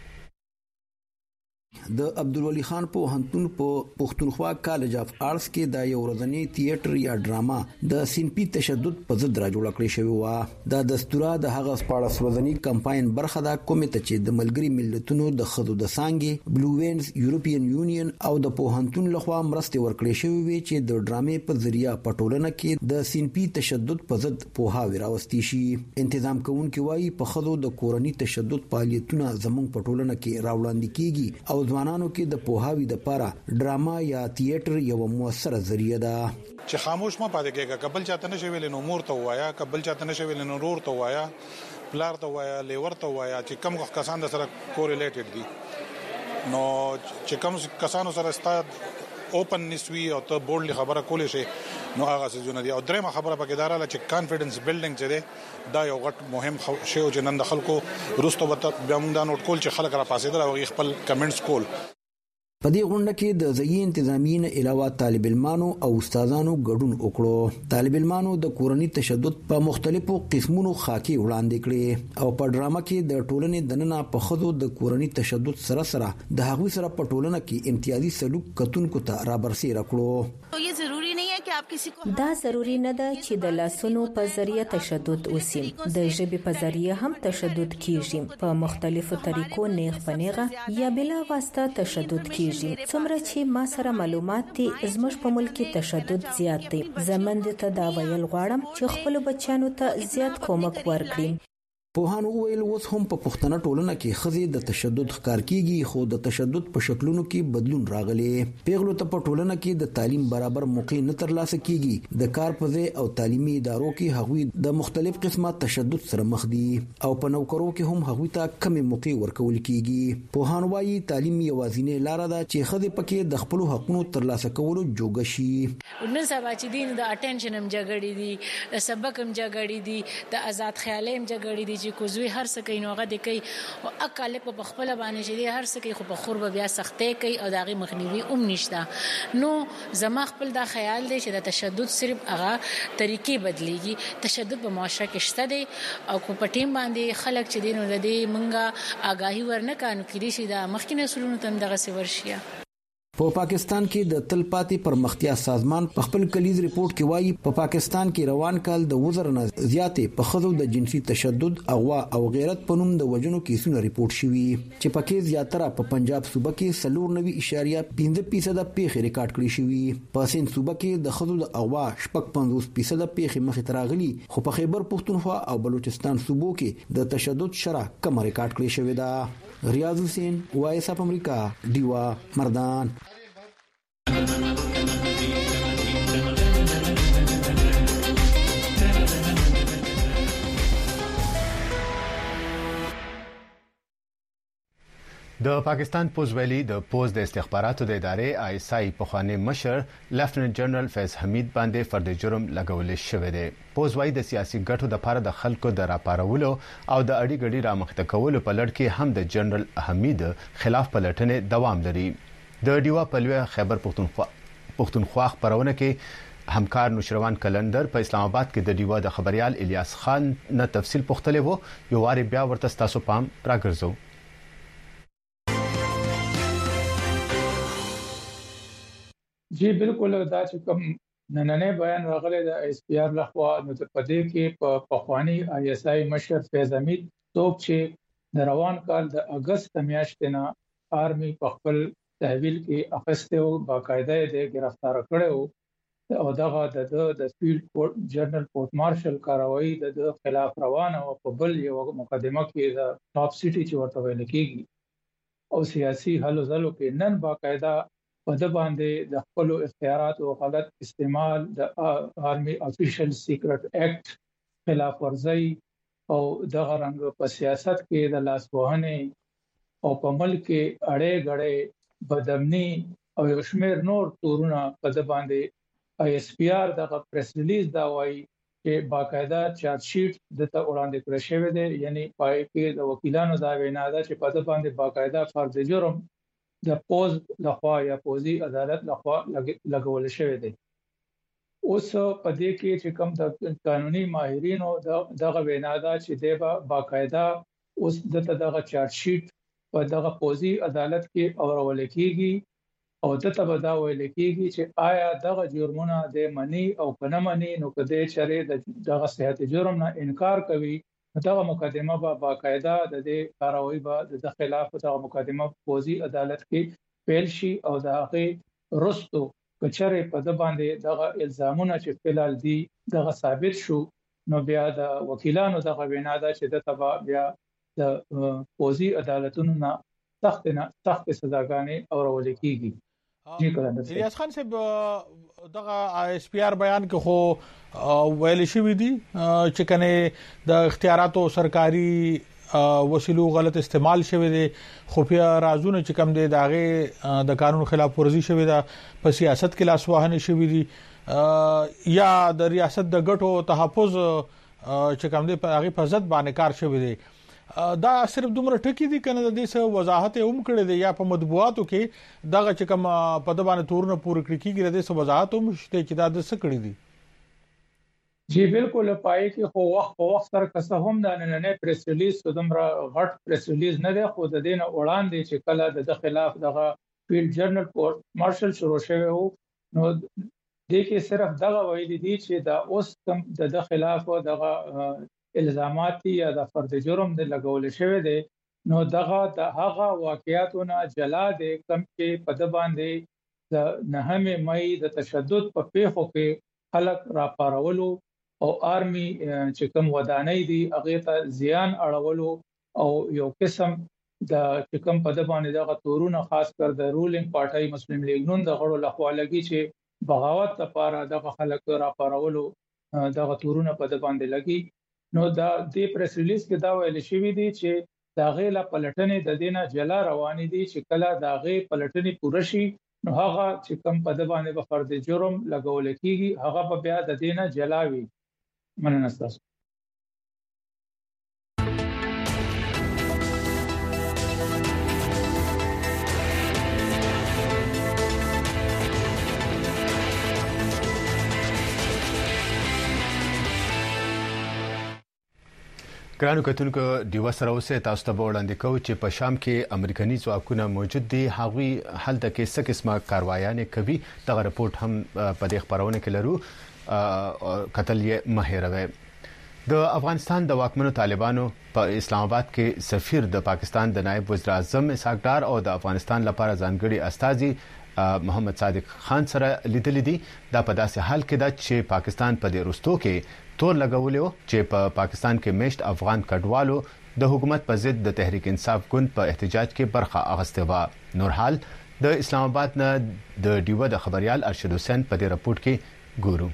د عبدالولي خان په هنتون په پښتونخوا کالج اف آرټس کې د یو ورځنی تیاتر یا ډراما د صنفي تشدد په ضد را جوړ کړی شوی و. د دستوره د هغه سپارس ورځنی کمپاین برخه ده کومه ته چې د ملګری ملتونو د خدو د سانګي بلو وینز یورپین یونین او د پوهنتون لخوا مرسته ورکړې شوی وي چې د ډرامې په ذریعہ پټولنه کې د صنفي تشدد په ضد پوهاوی راوستي شي. تنظیم کوونکي وایي په خدو د کورنی تشدد فعالیتونه زموږ پټولنه کې راوړاندې کیږي او ځوانانو کې د پوهاوی د لپاره ډراما یا تیاتر یو موثره ذریعہ ده. چې خاموش ما پاتې کېږي، قبل چاته نشي ویل نو مور ته وایا، قبل چاته نشي ویل نو رور ته وایا، پلار ته وایا، لیور ته وایا چې کم کسان د سره کوریلیټډ دي. نو چې کم کسانو سره ستاد اوپن نسوي او ته بولډلی خبره کولې شي نو هغه څه دي. او درېمه خبره پکې داراله چې کانفیډنس بلډینګ چې دی دا یو غټ مهم شی او چې نن د خلکو روستو بیا موږ دا نوٹ کول چې خلک را پاسېدل او خپل کمنټس کول. په دې غونډه کې د ځایي انتظامیین علاوه طالب علمانو او استادانو ګډون وکړو. طالب علمانو د کورنی تشدد په مختلفو قسمونو خاکي وړاندې کړي او په ډرامه کې د ټولنې دننه په خدو د کورنی تشدد سره سره د هغوی سره په ټولنه کې امتیازي سلوک کتونکو ته رابرسېره کړو. یہ ضروری نہیں ہے کہ آپ کسی کو دا ضروری نه ده چې د لاسونو په ذریعہ تشدد وسی، د ژبې په ذریعہ هم تشدد کیږي. په مختلفو طریقو نیغ پنیغه یا بلا واسطه تشدد کیږي. څومره چې ما سره معلومات دي زموږ په ملک کې تشدد زیات دی. زمند ته دا ویل غواړم چې خپل بچیانو ته زیات کومک ورکړي. پوهانو ویل اوس هم په پښتنه ټولنه کې خزې د تشدد ښکار کیږي، خو د تشدد په شکلونو کې بدلون راغلی. پیغلو ته په ټولنه کې د تعلیم برابر موقع نه ترلاسه کیږي. د کار په ځای او تعلیمي ادارو کې هغوی د مختلف قسمه تشدد سره مخ دي او په نوکرو کې هم هغوی ته کم موقع ورکول کیږي. پوهان وایي تعلیم یوازینی لار ده چې خزې پکې د خپل حقوقو ترلاسه کولو جوګه شي. نن سبا چې دین د اټینشن هم جګړې دي، د سبق هم جګړې دي، د آزاد خیالي هم جګړې دي چې چې کوزوي هر څه کوي نو هغه د کوي او اکاله په خپل باندې چې هر څه کوي خو په خور به بیا سختې کوي او داغي مخنیوي اوم نشته. نو زما خپل دا خیال دی چې د تشدد صرف هغه طریقې بدليږي. تشدد په معاشره کې شته دی او کو پټیم باندې خلک چې دینو د دې منګه آگاهي ورنکانو کړي چې د مخکینه سلونو تم دغه سورشیا. په پاکستان کې د تلپاتې پرمختیا سازمان په خپل کلیز ریپورت کې وایي په پا پاکستان کې روان کال د وزر نه زیاتې په خزو د جنسي تشدد، اغوا او غیرت په نوم د وجنو کیسونه ریپورت شوي چې پکې زیاتره په پنجاب صوبه کې سلور نوي اشاریه پنځه فیصد پیښې ریکارډ کړې شوي. په سند صوبه کې د خزو د اغوا شپږ پنځوس فیصد پیښې مخې ته راغلي، خو په خیبر پښتونخوا او بلوچستان صوبو کې د تشدد شرح کم ریکارډ کړې شوې ده. ریاض حسین، وایس اف امریکا، دیوا مردان. د پاکستان پوز ویلي د پوز د استخباراتو د ادارې آی اس آی پخوانی مشر لیفټننټ جنرال فیض حمید باندې فرد جرم لګول شوی دی. پوز وايي د سیاسي ګټو د لپاره د خلکو د راپارولو او د اړې ګډي رامخته کولو په لړ کې هم د جنرال حمید خلاف پلټنې دوام لري. د ډیوا پلوه خیبر پښتونخوا پښتونخوا خبرونه کې همکار نوشروان کلندر په اسلام آباد کې د ډیوا د خبريال الیاس خان نه تفصیل پوښتلې وو. یو واری بیا ورته تاسو پام راګرځو. جی بالکل دا چې کوم نننې بیان راغلی د ایس پی آر لخوا نو په دې کې په پخوانی آی اس آی مشر فیض حمید څوک چې د روان کال د اگست میاشتې نه آرمي په خپل تحویل کې اخسته او باقاعده د گرفتار کړو او دغه د د فیلډ کورټ جنرال کورټ مارشل کاروایی د خلاف روانه او په بل یو مقدمه کې د ټاپ سټي چې ورته ویل کېږي او سیاسي حل زلو کې نن باقاعده په د باندې د خپل اختیارات او غلط استعمال د آرمي افیشل سیکرټ اکټ خلاف ورزي او د غرنګ په سیاست کې د لاسوهنې او په ملک کې اړې غړې بدامني او یو شمېر نور تورونه په د باندې آی اس پی آر د پریس ریلیز دا وایي چې باقاعده چارج شیټ د ته وړاندې کړی شوی دی. یعنی پای کې د وکیلانو دا وینا ده چې په د باندې باقاعده فرض جرم د پوز لخوا یا پوزي عدالت لخوا لګول شوی دی. اوس په دې کې چې کوم د قانوني ماهرینو دغه وینا ده چې د باقاعده اوس د دغه چارج شیټ په دغه پوزي عدالت کې اورول کېږي او د تبدا ویل کېږي چې آیا دغه جرمونه د منی او کنه منی نو کده چره دغه صحت جرم نه انکار کوي دغه مقدمه به باقاعده د دې کاروایی به د خلاف دغه مقدمه پوزي عدالت کې پیل شي او دغه رستو کچره په د باندې دغه الزامونه چې فلال دي دغه ثابت شو نو بیا د وکیلانو دغه وینا ده چې د تبا بیا د پوزي عدالتونو نه سخت نه سخت سزاګانې اورول کېږي. جی کلندر الیاس خان صاحب دغه اس پی آر بیان کې خو ویل شوی دی چې کنه د اختیاراتو سرکاري وسیلو غلط استعمال شوی دی، خفیه رازونه چې کم دی داغه د قانون خلاف ورزي شوی دا، په سیاست کې لاسوهنه شوی دی یا د ریاست د ګټو تحفظ چې کم دی په هغه په ضد باندې کار شوی دی. دا صرف دومره ټکی دي کنه د دې څه وضاحت هم کړی دی یا په مطبوعاتو کې دغه چې کوم په د باندې تورونه پوره کړی کیږي د دې څه وضاحت هم شته چې دا د څه کړی دي؟ جی بالکل پای کې خو وخت په وخت سره کسه هم د نننې پریس ریلیز دومره غټ پریس ریلیز نه دی، خو د دین وړاندې چې کله د خلاف دغه فیلډ جنرال کورټ مارشل شروع شوی وو نو د کې صرف دغه ویل دي چې دا اوس کم د خلاف دغه الزامات یا د فرد جرم د لګول شوی دی نو دغه د هغه واقعیتونو جلا دي کم کې په د باندې د نهمه مې د تشدد په پیښو کې خلک راپارولو او آرمي چې کوم ودانۍ دي هغه ته زیان اړولو او یو قسم د کوم په د باندې دغه تورونه خاص کر د رولینګ پارټي مسلم لیگ نون د غړو لخوا لګي چې بغاوت لپاره دغه خلک راپارولو دغه تورونه په د باندې لګي. نو دا د پریس ریلیز کې دا ویل شوی دی چې دا غیلا پلټنې د دینه جلا روانې دي چې کله دا غي پلټنې پوره شي نو هغه چې کم په د باندې په فرد جرم لګول کېږي هغه په بیا د دینه جلاوي. مننه تاسو. ګرانو کتونکو دیو سره اوسه تاسو ته وړاندې کوم چې په شام کې امریکایي ځواکونه موجود دي هغوی هلته کې څه قسمه کاروایانې کوي دا رپورت هم په دې خبرونه کې لرو قتل یې مهیروي د افغانستان د واکمنو طالبانو په اسلام آباد کې سفیر د پاکستان د نائب وزیر اعظم اسحاق ډار او د افغانستان لپاره ځانګړي استازي محمد صادق خان سره لیدل دي دا په داسې حال کې ده چې پاکستان په دې رستو کې تور لګولیو چې په پاکستان کې مشت افغان کډوالو د حکومت په ضد د تحریک انصاف ګوند په احتجاج کې برخه اخیسته و نور حال د اسلام آباد نه د ډیوه د خبريال ارشد حسین په دې رپورت کې ګورو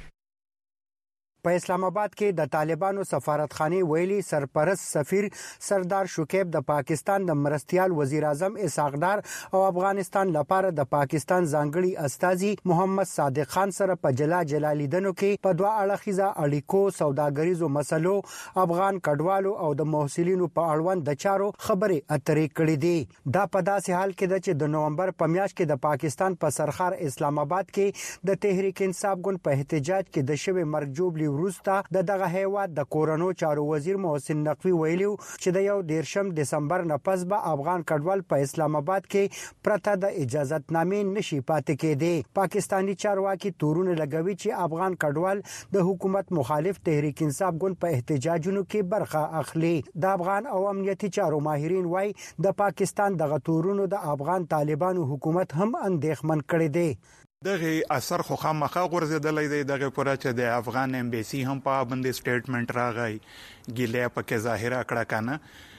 په اسلام آباد کې د طالبانو سفارتخانه ویلي سرپرست سفیر سردار شکیب د پاکستان د مرستيال وزیر اعظم اسحاق ډار او افغانستان لپاره د پاکستان ځانګړي استازي محمد صادق خان سره په جلا جلا لیدنو کې په دوه اړخیزه اړیکو سوداګریزو مسلو افغان کډوالو او د محصلینو په اړوند د چارو خبرې اترې کړې دي دا په داسې حال کې ده چې د نومبر په میاشت کې د پاکستان په سرخار اسلام آباد کې د تحریک انصاف ګوند په احتجاج کې د شوی مرګ جوړ وروسته د دغه هیواد د کورونو چارو وزیر محسن نقوی ویلو چې د یو دیرشم دسمبر نه پس به افغان کډوال په اسلام آباد کې پرته د اجازت نامې نشي پاتې کېدي پاکستانی چارواکي تورونه لګوي چې افغان کډوال د حکومت مخالف تحریک انصاف ګوند په احتجاجونو کې برخه اخلي د افغان او امنیتي چارو ماهرین وایي د پاکستان د غتورونو د افغان طالبانو حکومت هم اندېښمن کړي دي دغه اثر خو خامخا غورځېدلې دی دغه پوره چې د افغان امبیسي هم په باندې سټیټمنټ راغی ګیله پکې ظاهره کړه کنه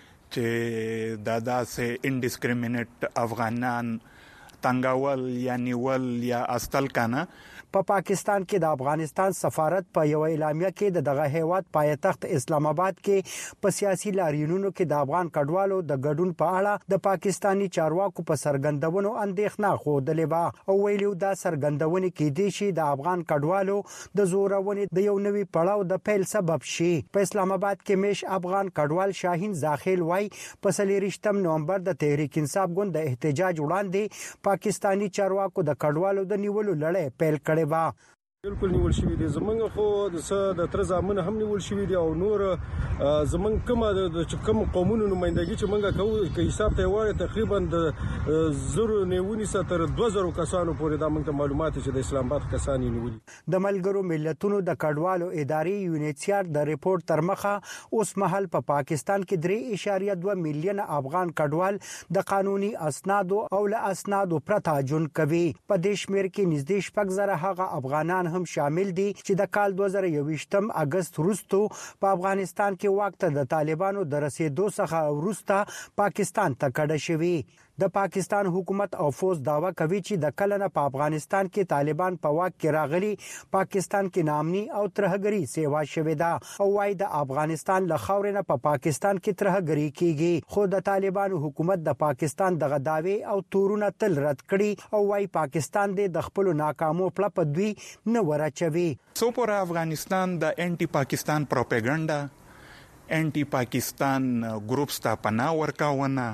چې دادا سه انډیسکریمینیټ افغانان تنگاول یا نیول یا استل کنه په پا پاکستان کې د افغانستان سفارت په یو اعلامیه کې دغه هیواد پایتخت اسلام آباد کې په سیاسي لاریونونو کې د افغان کډوالو د ګډون په اړه د پاکستانی چارواکو په سرګندونو اندېښنه خوده و او ویلو دا سرګندونه کې دي چې د افغان کډوالو د زورونې د یو نوي پړاو د پیل سبب شي په اسلام آباد کې مش افغان کډوال شاهین زاخیل وای په سلیریشتم نومبر د تحریک انصاف ګوند د احتجاج وړاندې پاکستانی چارواکو د کډوالو د نیولو لړۍ پیل کړې بالکل نیول شوی دي زمونږ خو د تر ځامن هم نیول شوی دي او نور زمونږ کومه د کوم قومونو نمائندګي چې مونږه کوو کې حساب ته وایي تقریبا د زرو نیونی ستر دوه زره کسانو پورې د مونږ معلومات چې د اسلام آباد کسان نیولي د ملګرو ملتونو د کډوالو ادارې یونیسیار د ریپورت تر مخه اوس مهال په پا پاکستان کې درې اشاریه دوه میلیون افغان کډوال د قانوني اسنادو او له اسنادو پرته جون کوي په دې شمیر کې نږدې شپږ زره هغه افغانان هم شامل دي چې د کال دوه زره یوویشتم اگست وروسته په افغانستان کې وخت د طالبانو د رسیدو څخه وروسته پاکستان ته کډه شوی د پاکستان حکومت او فوج داوا کوي چې د کلنه په افغانستان کې طالبان په واک کې راغلي پاکستان کې نامني او ترهګری سیوا شوې ده او وايي د افغانستان له خاورې نه په پاکستان کې ترهګری کیږي خو د طالبانو حکومت د پاکستان د غداوی او تورونه تل رد کړي او وايي پاکستان د خپل ناکامو پلپ دوی نه ورچوي سو پر افغانستان د انټي پاکستان پروپاګاندا انټي پاکستان ګروپس ته پناه ورکاونه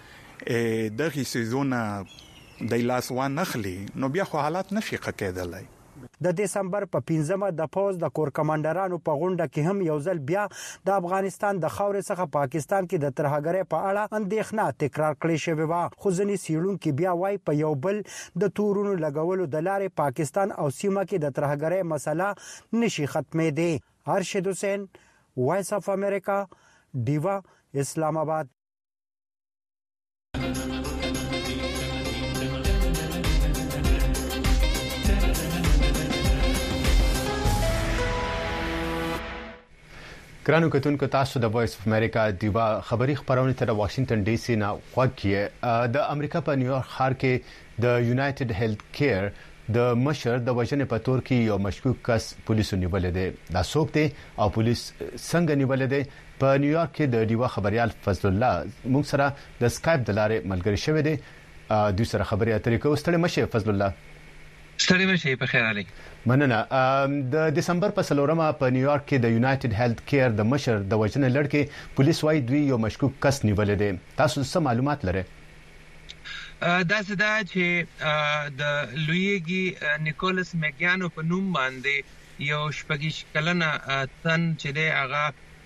دغه سيزونه د لاس و نخلي نو بیا خو حالات نشي کېدلای د دسمبر په پنځمه د پوز د کور کمانډرانو په غونډه کې هم یو ځل بیا د افغانستان د خاورې څخه پاکستان کې د ترهګرۍ په اړه اندېښنه تکرار کړې شوې و خو ځینې سیړونکو بیا وايي په یو بل د تورونو لګولو د لارې پاکستان او سیمه کې د ترهګرۍ مسله نشي ختمېدي ارشد حسین وایس اف امریکا دیوا اسلام آباد ګرانو کتونکو تاسو د وایس اف امریکا دیوا خبری خبرونه ته د واشنگټن ډي سي نه غوږی د امریکا په نیویارک ښار کې د یونایټډ هیلث کیر د مشر د وژنې په تور کې یو مشکوک کس پولیسو نیولې ده دا څوک دی او پولیس څنګه نیولې ده په نیویارک کې د دیوا خبريال فضل الله موږ سره د اسکایپ د لارې ملګری شوی دی دوی سره خبري اترې کوو ستړي مشه فضل الله ستړي مشه په خیر علي مننه د دسمبر په څلورمه په نیویارک کې د یونایټډ هیلث کیر د مشر د وژنې لړکې پولیس وايي دوی یو مشکوک کس نیولې ده تاسو څه معلومات لرئ دا زدا چې د لویګي نیکولس میګیانو په نوم باندې یو شپږیش کلنه تن چې دی هغه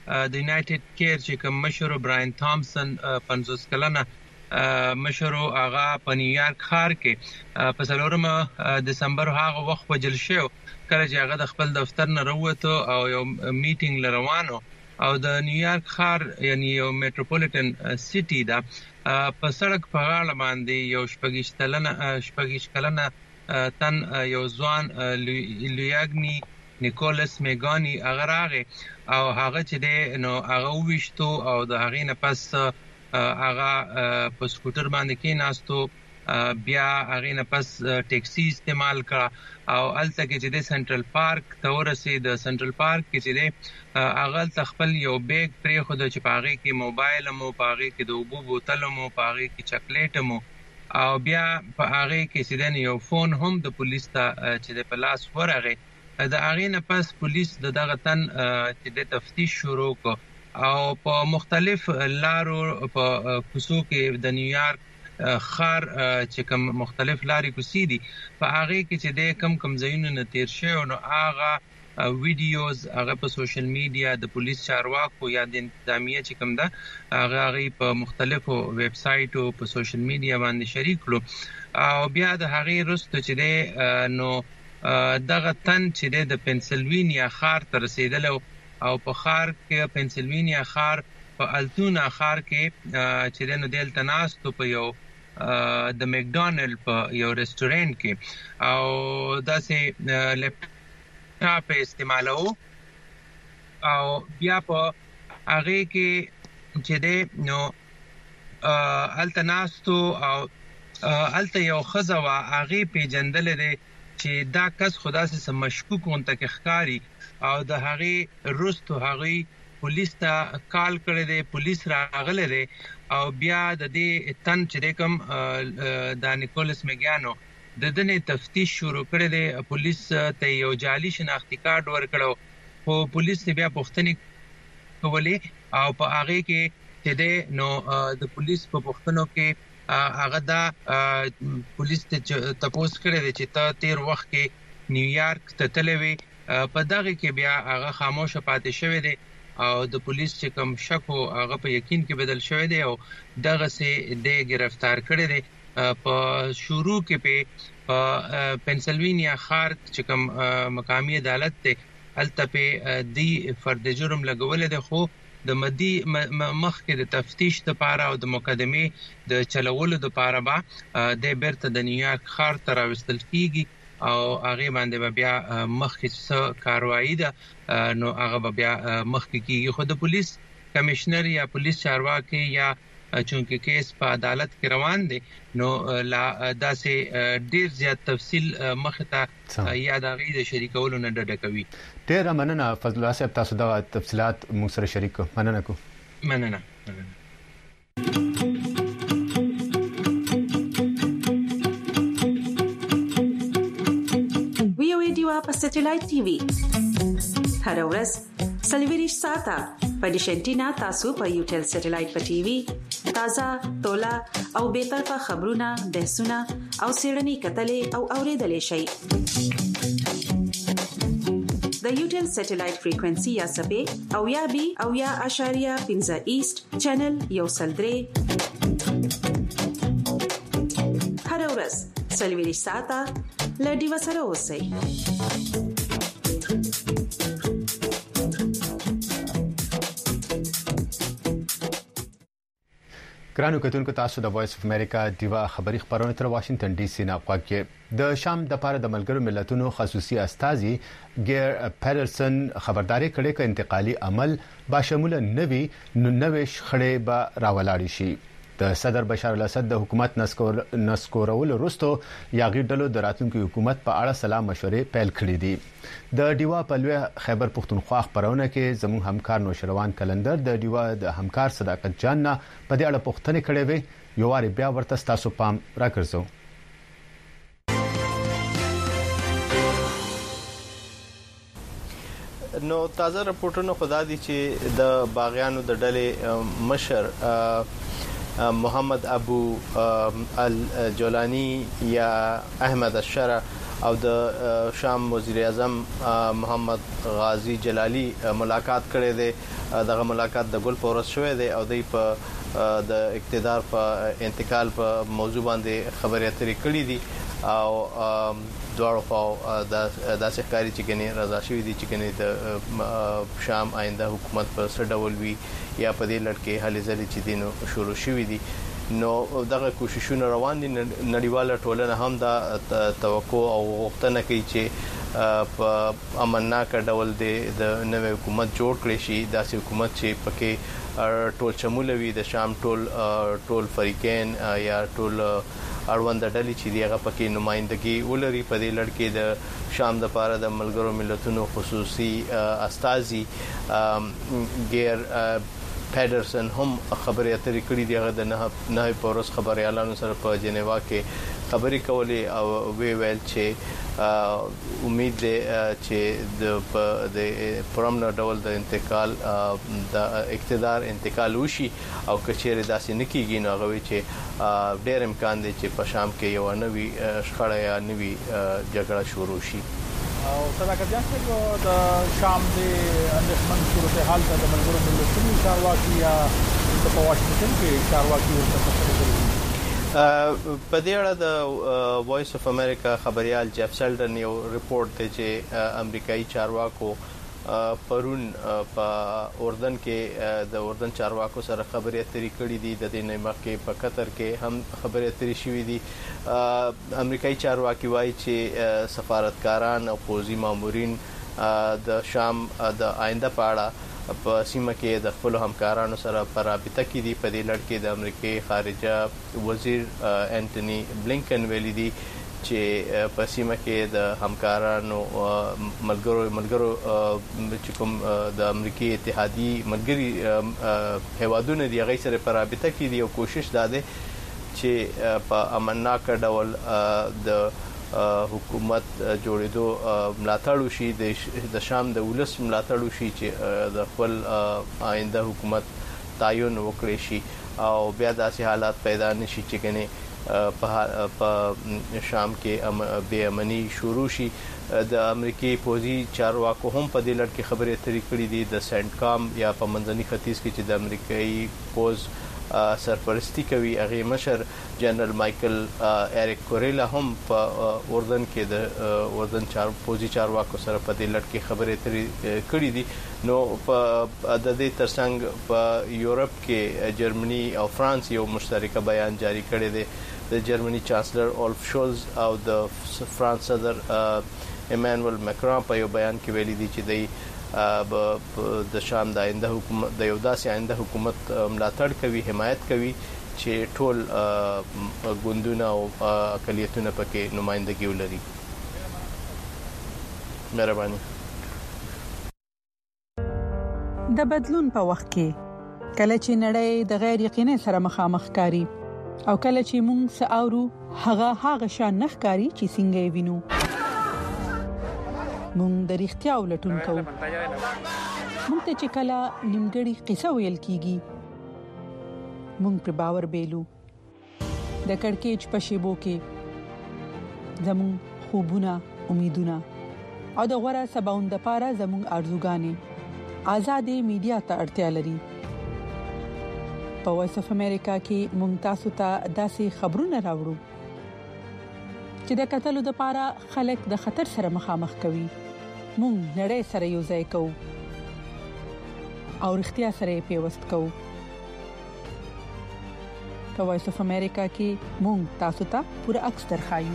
د یونایټډ کیر چې کوم مشر براین تامسن پنځوس کلنه مشر هغه په نیویارک ښار کې په څلورمه دسمبر هغه وخت وجل شو کله چې هغه د خپل دفتر نه وروته او یو میټینګ لروانو او د نیویارک ښار یعنی یو میټروپولیټن سټي دا په سړک په غاړه باندې یو شپږیش کلنه شپږیش کلنه تن یو ځوان لویاګنی نیکولس میګانی هغه راغی او هغه چې دی نو هغه وښتو او د هغې نه پس هغه په سکوټر باندې کېناستو بیا هغې نه پس ټیکسي استعمال کړه او هلته کې چې دی سنټرل پارک ته ورسېد. د سنټرل پارک کې چې دی هغه هلته خپل یو بیگ پرېښوده چې په هغې کې موبایل هم و، په هغې کې د اوبو بوتل هم و، په هغې کې چاکلیټ هم و او بیا په هغې کې چې دی یو فون هم د پولیس ته چې دی په لاس ورغی. د هغې نه پس پولیس د دغه تن چې دی تفتیش شروع کړ او په مختلف لارو په کوڅو کې د نیویارک ښار چې کوم مختلف لارې کوڅې دي په هغې کې چې دی کم کم ځایونه نه تیر شوی نو هغه ویډیوز هغه په سوشل میډیا د پولیس چارواکو یا د انتظامیه چې کوم ده هغه هغې په مختلفو ویب سایټو په سوشل میډیا باندې شریک کړو او بیا د هغې وروسته چې دی نو دغه تن چې دی د پنسلوینیا ښار ته رسېدلی او په ښار کې پنسلوینیا ښار په التونا ښار کې چې دی نو دی هلته ناستو په یو د میکډانلډ په یو رسټورینټ کې او داسې لیپټاپ استعمالو او بیا په هغې کې چې دی نو هلته ناستو او هلته یو ښځه وه هغې پیژندلی دی چې دا کس خو داسې څه مشکوک غونته کې ښکاري او د هغې وروستو هغوی پولیس ته کال کړی دی، پولیس راغلی دی او بیا د دې تن چې دی کوم دا نیکولس میګانو د ده نه تفتیش شروع کړی دی. پولیس ته یو جعلي شناختي کارت ورکړو خو پولیس ته بیا پوښتنې کولې او په هغې کې چې دی نو د پولیس په پوښتنو کې هغه دا پولیس ته تپوس کړی دی چې ته تیر وخت کې نیویارک ته تللی وې. په دغه کې بیا هغه خاموشه پاتې شوی دی او د پولیس چې کوم شک و هغه په یقین کې بدل شوی دی او دغسې دی گرفتار کړی دی. په شروع کې په پنسلوینیا ښار چې کوم مقامي عدالت دی هلته پې دی فرد جرم لګولی دی خو د مدي مخکې د تفتیش دپاره او د مقدمې د چلولو دپاره به دی بیرته د نیویارک ښار ته راوستل کېږي او هغې باندې به بیا مخکې څه کاروایي ده نو هغه به بیا مخکې کېږي. خو د پولیس کمیشنر یا پولیس چارواکي یا چونکې کیس په عدالت کې روان دی نو لا داسې ډیر زیات تفصیل مخې ته یا د هغې د شریکولو نه ډډه کوي. ډېره مننه فضل الله صاحب، تاسو دغه تفصیلات موږ سره شریک کړو. مننه کوو. مننه په سټلایټ ټي وي هر ورځ سلویریش ساته په ډیشنټینا تاسو په یوټل سټلایټ په ټي وي تازه تولا او به طرفه خبرونه بحثونه او سیړنی کتلې او اوریدلې شي. د یوټل سټلایټ فریکوئنسي یا سبې او یا بي او یا اشاریه پنځه ایست چینل یو سلدري هر ورځ سلویریش ساته لډي وسره اوسئ. ګرانو کتونکو، تاسو د وایس اف امریکا دیوا خبری خبرونه تر واشنگټن ډي سي نه غواړئ. د شام د پاره د ملګرو ملتونو خصوصي استازي ګیر پیټرسن خبرداري کړې چې انتقالي عمل بشمول نوي نوې شخړې به راولاړ شي. د صدر بشار الاسد د حکومت نسکور نسکورول وروسته یاغي ډلو د راتلونکو حکومت په اړه سلام مشورې پیل کړې دي. د ډیوا په لوی خیبر پختونخوا خبرونه کې زموږ همکار نوشروان کلندر د ډیوا د همکار صداقت جان نه په دې اړه پوښتنه کړې وې. یو واری بیا ورته تاسو پام راکړئ. نو تازه رپورټونه خدا دي چې د باغیانو د ډلې مشر محمد ابو الجولانی یا احمد الشرع او د شام وزیر اعظم محمد غازی جلالی ملاقات کړی دی. دغه ملاقات د ګل پورس شوې دی او د په د اقتدار په انتقال په موضوع باندې خبرې اترې کړې دي او دواړو په د داسې ښکاري چې کني رضا شوی دي چې کني د شام آینده حکومت په سډول وی یا په دې لړ کې هلې ځلې چې دینو شروع شوی دي. نو دغه کوششونه روان دي. نړیواله ټولنه هم دا توقع او غوښتنه کوي چې په امنناک ډول د نوې حکومت جوړ کړي شي. داسې حکومت چې پکې ټول شمول وي د شام ټول ټول فریقین یا ټول اړوند ډلې چې دیغه پکې نمائندګي ولري. په دې لړ کې د شام د پاره د ملګرو ملتونو خصوصي استازي ګیر پیډرسن هم خبرې اترې کړې دي. هغه د نه نه پورس خبريالانو سره په جنیوا کې خبرې کولې او وی ویل چې امید ده چې د د پرمنر ډول د انتقال د اقتدار انتقال وشي او کچېره داسې نکېږي. نو هغه چې ډېر امکان دی چې په شام کې یو نوې شخړه یا نوې جګړه شروع شي. او صداقت جان چې د شام د اندېښمن صورتحال ته د ملګرو ملتونو چارواکي یا د واشنگټن کې چارواکي ورته پوښتنه په دې اړه د وایس اف امریکا خبريال جيف سلډن یو ریپورت دی چې امریکایي چارواکو پرون په اردن کې د اردن چارواکو سره خبرې اترې کړې دي. د دې نه مخکې په قطر کې هم خبرې اترې شوې دي. امریکایي چارواکي وایي چې سفارتکاران او پوځي مامورین د شام د آینده په اړه په سیمه کې د خپل همکارانو سره په رابطه کې دي. په دې لړ کې د امریکای خارجه وزیر انټونی بلینکن ویلي دي چې په سیمه کې د همکارانو ملګرو ملګرو چې کوم د امریکای اتحادی ملګری هیوادونه دي هغه سره په رابطه کې دي او کوشش داده چې په امنناک ډول د حکومت جوړېدو ملاتړ وشي. د شام د ولس ملاتړ وشي چې د خپل آینده حکومت تعین وکړي شي او بیا داسې حالات پیدا نشي چې کني په شام کې بے امني شروع شي. د امریکای پوځي چارواکو هم په دې لړ کې خبرې اترې کړې دي. د سنټکام یا په منځني ختیځ کې چې د امریکایي پوز سرپرستی کوي هغه مشر جنرال مايكل اریک کوریلا هم په اردن کې د اردن چار پوځي چارواکو سره په دې لړ کې خبرې اترې کړې دي. نو په د دې ترڅنګ په یورپ کې جرمني او فرانس یو مشترکه بیان جاری کړی دی. د جرمني چانسلر اولف شولز او د فرانس صدر ایمانوئل ماکرون په یو بیان کې ویلي دي چې د د شام د آینده حکومت د یو داسې آینده حکومت ملاتړ کوي حمایت کوي چې ټول ګوندونه او اقلیتونه پکې نمائندګي ولري. مهرباني. د بدلون په وخت کې کله چې نړۍ د غیر یقیني سره مخامخ کاری او کله چې موږ ساورو هغه هغه شان نخکاری چې څنګه وینو موږ د اړتیا ولټون کوو. موږ ته چې کله نیمګړی قصه ویل کیږي موږ پر باور بیلو. د کڑکېچ په شیبو کې زموږ خوبونه امیدونه او د غوړه سباوند لپاره زموږ ارزوګانې آزادې میډیا ته اړتیا لري. په وایس اف امریکا کې موږ تاسو ته داسې خبرونه راوړو چې د قتلو د لپاره خلک د خطر سره مخامخ کوي. موږ نړۍ سره یو ځای کوو او اړتیا سره پیوست کوو. په وایس اف امریکا کې موږ تاسو ته پوره عکس درخایو.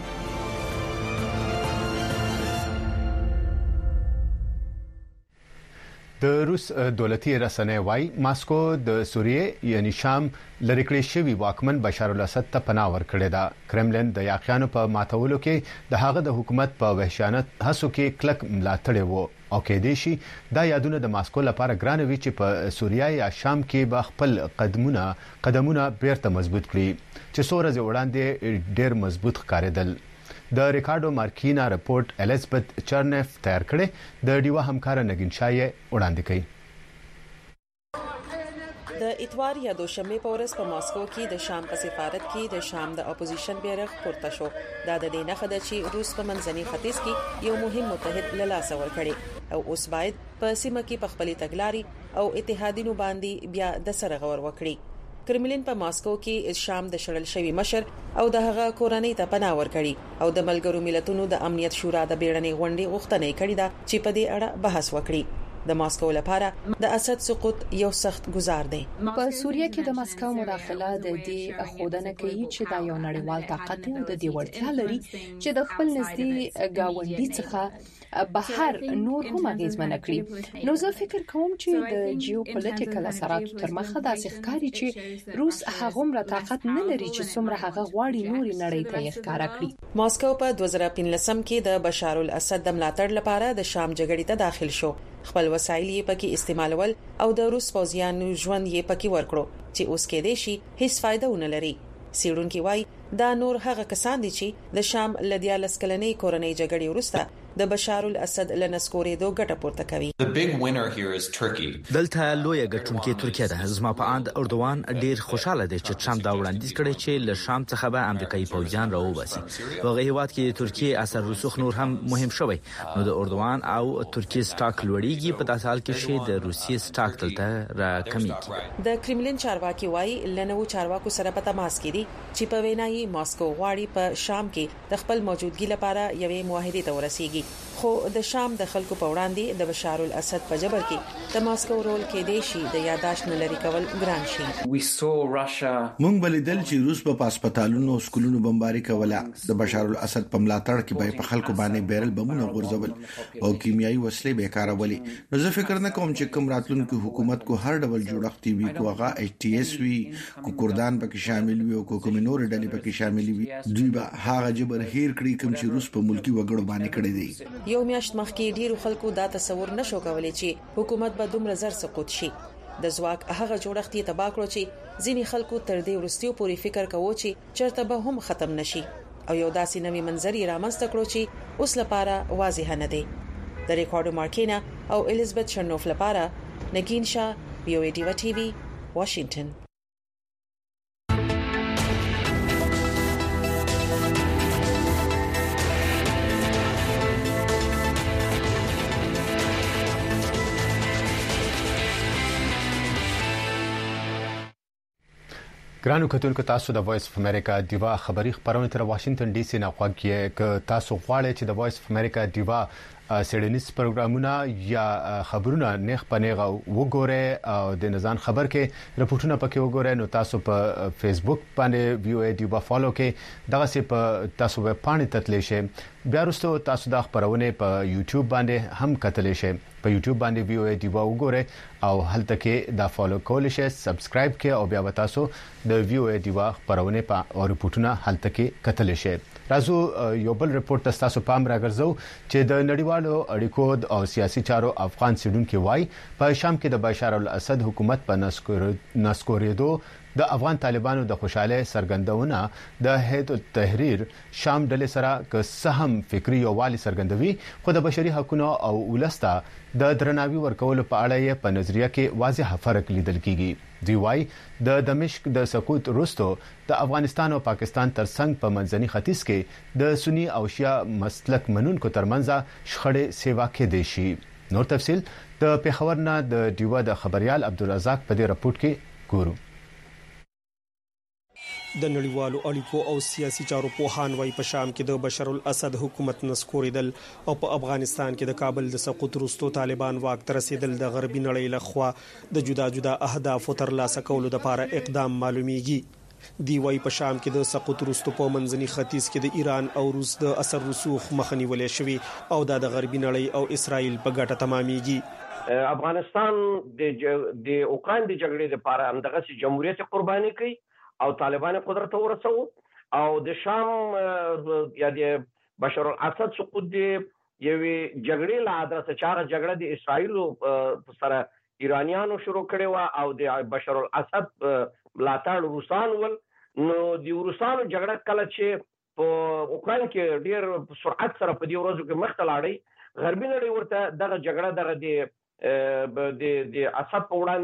د روس دولتي رسنۍ وايي ماسکو د سوریې یعنی شام لری کړی شوی واکمن بشار الاسد ته پناه ورکړی دا. کرملین د یاقیانو په ماتولو کې د هغه د حکومت په وحشیانت هڅو کې کلک ملاتړ وو او کې دي شي دا یادونه د ماسکو لپاره ګران وی چې په سوریه یا شام کې به خپل قدمونه قدمونه بیرته مضبوط کړي چې څوره وړاندې ډېر مضبوط ښکارېدل. د ریکارډو مارکینا رپورت الیزابت چرنف تیار کړي د ډیوا همکار نګین شای وړاندې کړي. د اتوار یا دوشنبه په ورځ په ماسکو کې د شام په سفارت کې د شام د اپوزیشن بیرغ پورته شو. دا د دې نښه ده چې روس په منځني ختیځ کې یو مهم متحد له لاسه ورکړي او اوس باید په سیمه کې په خپلې تګلارې او اتحادینو باندې بیا د سره غور وکړي. کرملین په ماسکو کې شام د شړل شوی مشر او د هغه کورنۍ ته پناه ورکړي او د ملګرو ملتونو د امنیت شورا د بیړنۍ غونډې غوښتنه کړې ده چې په دې اړه بحث وکړي. د ماسکو لپاره د اسد سقوط یو سخت گزار دی. په سوریه کې د ماسکو مداخله د دې خودنه کوي چې دا یو نړیوال طاقت او د دې وړتیا لري چې د خپل نږدې گاونډي څخه بهر نور هم اغیزمن کړي. نو زه فکر کوم چې د جیوپولیټیکل اثراتو تر مخه داسې ښکاري چې روس هغه مر طاقت نه لري چې څومره هغه غواړي نوري نړۍ ته یې ښکارا کړي. ماسکو په دوه زره پنځلس کې د بشار الاسد د ملاتړ لپاره د شام جګړې ته داخل شو. خپل وسایل یې پکې استعمالول او د روس پوځیانو ژوند یې پکې ورکړو چې اوس کې دې شي هیڅ فائدہ ونه لري. سیړونکو وای دا نور هغه کسان دي چې د شام لدیا لسکلنې کورنۍ جګړې وروسته د بشار الاسد لنسکورې دوه ګټه پورته کوي. دلته لوی ګټونکې ترکیه ده. زما په اند اردوغان ډیر خوشاله دی چې ټرمپ دا وړاندیز کړي چې له شام څخه به امریکایي پوځیان راوباسي. په هیواد کې ترکیه اثر رسوخ نور هم مهم شوی. نو د اردوغان او ترکیه سټاک لوړیږي په داسې حال کې چې د روسیې سټاک دلته را کمیږي. د کرملین چارواکي وایي لنو چارواکو سره په تماس کې دي چې په وینایي ماسکو غواړي په شام کې د خپل موجودګي لپاره یوې معاهده ته ورسیږي. خو د شام د خلکو په وړاندې د بشار الاسد په جبر کې د ماسکو رول کې دی شي د یاداشت نه لري کول ګران شي. مونږ بلیدل چې روس په هسپتالونو او سکولونو بمباري کوله. د بشار الاسد په ملاتړ کې به په خلکو باندې بیرل بمونه غورځول او کیمیاوي وسلې به کارولې. نو زه فکر نه کوم چې کوم راتلونکو حکومت کو هر ډول جوړښت وي کوغه ایچ ټي اس وي کو کردان پکې شامل وي او کو کومینور ډلې پکې شامل وي. دوی به هغه جبر هیر کړی کوم چې روس په ملکی وګړو باندې کړی دی. یو میاشت مخکې ډیرو خلکو دا تصور نشو کولای چې حکومت به دومره زر سقوط شي. د ځواک هغه جوړښت یې تباہ کړو چې ځینې خلکو تر دې ورستیو پورې فکر کاوه چې چرته به هم ختم نشي او یو داسې نوې منظر یې رامنځته کړو چې اوس لپاره واضح نه دی. د ریکارډو مارکینا او الیزابت شرنوف لپاره نگین شاه، وی او ای ډیوا ټي وي، واشنگټن. ګرانو کتونکو، تاسو د وایس اف امریکا دیوا خبری خبرونه تر واشنگټن ډي سي نه خوږی ک تاسو غواړئ چې د وایس اف امریکا دیوا سیډنیز پروګرامونه یا خبرونه نیغ پنیغه وګورئ او د نزان خبر کې رپورټونه پکې وګورئ. نو تاسو په فیسبوک باندې وی او ای دیوا فالو کې دغه سي په تاسو په پاڼې تتلی شئ. بیا وروسته تاسو د خبرونه په یوټیوب باندې هم کتلی شئ. په یوټیوب باندې وی او ای دیوا وګورئ او هلته کې دا فالو کول شئ، سبسکرایب کړئ او بیا تاسو د وی او ای دیوا خبرونه په او رپورټونه هلته کې کتلی شئ. راځو یو بل رپورت تاسو پام راګرځو چې د نړیوالو اړیکو او سیاسي چارو افغان سیډونکو وای په شام کې د بشار الاسد حکومت په نسکورېدو د افغان طالبانو د خوشاله سرګندونه د هیئت التحریر شام ډلې سره که سهم فکری یووالي سرګندوي، خو د بشري حقوقو او ولسته د درناوي ورکولو په اړه یې په نظریه کې واضح فرق لیدل کیږي. دی وای د دمشق د سقوط وروسته د افغانستان او پاکستان ترڅنګ په منځني ختیځ کې د سنی او شیعه مسلک منونکو ترمنځ شخړې سیوا کې دي شي. نور تفصيل د پیښور نه د دیوا د خبريال عبدالرزاق په دې رپورت کې ګورو. د نړیوالو اړیکو او سیاسي چارو پوهان وايي په شام کې د بشار الاسد حکومت نسکورېدل او په افغانستان کې د کابل د سقوط وروسته طالبان واک ته رسیدل د غربي نړۍ لخوا د جدا جدا اهدافو ترلاسه کولو لپاره اقدام معلومیږي. دی وايي په شام کې د سقوط وروسته په منځني ختیځ کې د ایران او روس د اثر رسوخ مخنیول شوی او د غربي نړۍ او اسرائیل په ګټه تمامېږي. افغانستان د د اوکران د جګړې لپاره همدغه جمهوریت قرباني کوي او طالبان قدرت ورسو او د شام یا د بشار الاسد سقوط دی یوې جګړې له ادرسه چاره جګړه د اسرائیل سره ایرانیانو شروع کړې و او د بشار الاسد ملاتړ روسان ول. نو د روسانو جګړه کله چې په اوکران کې ډیر سرعت سره په دې ورځو کې مخ ته لاړې، غربي نړۍ ورته دغه جګړه دغه د د د اسد په وړاندې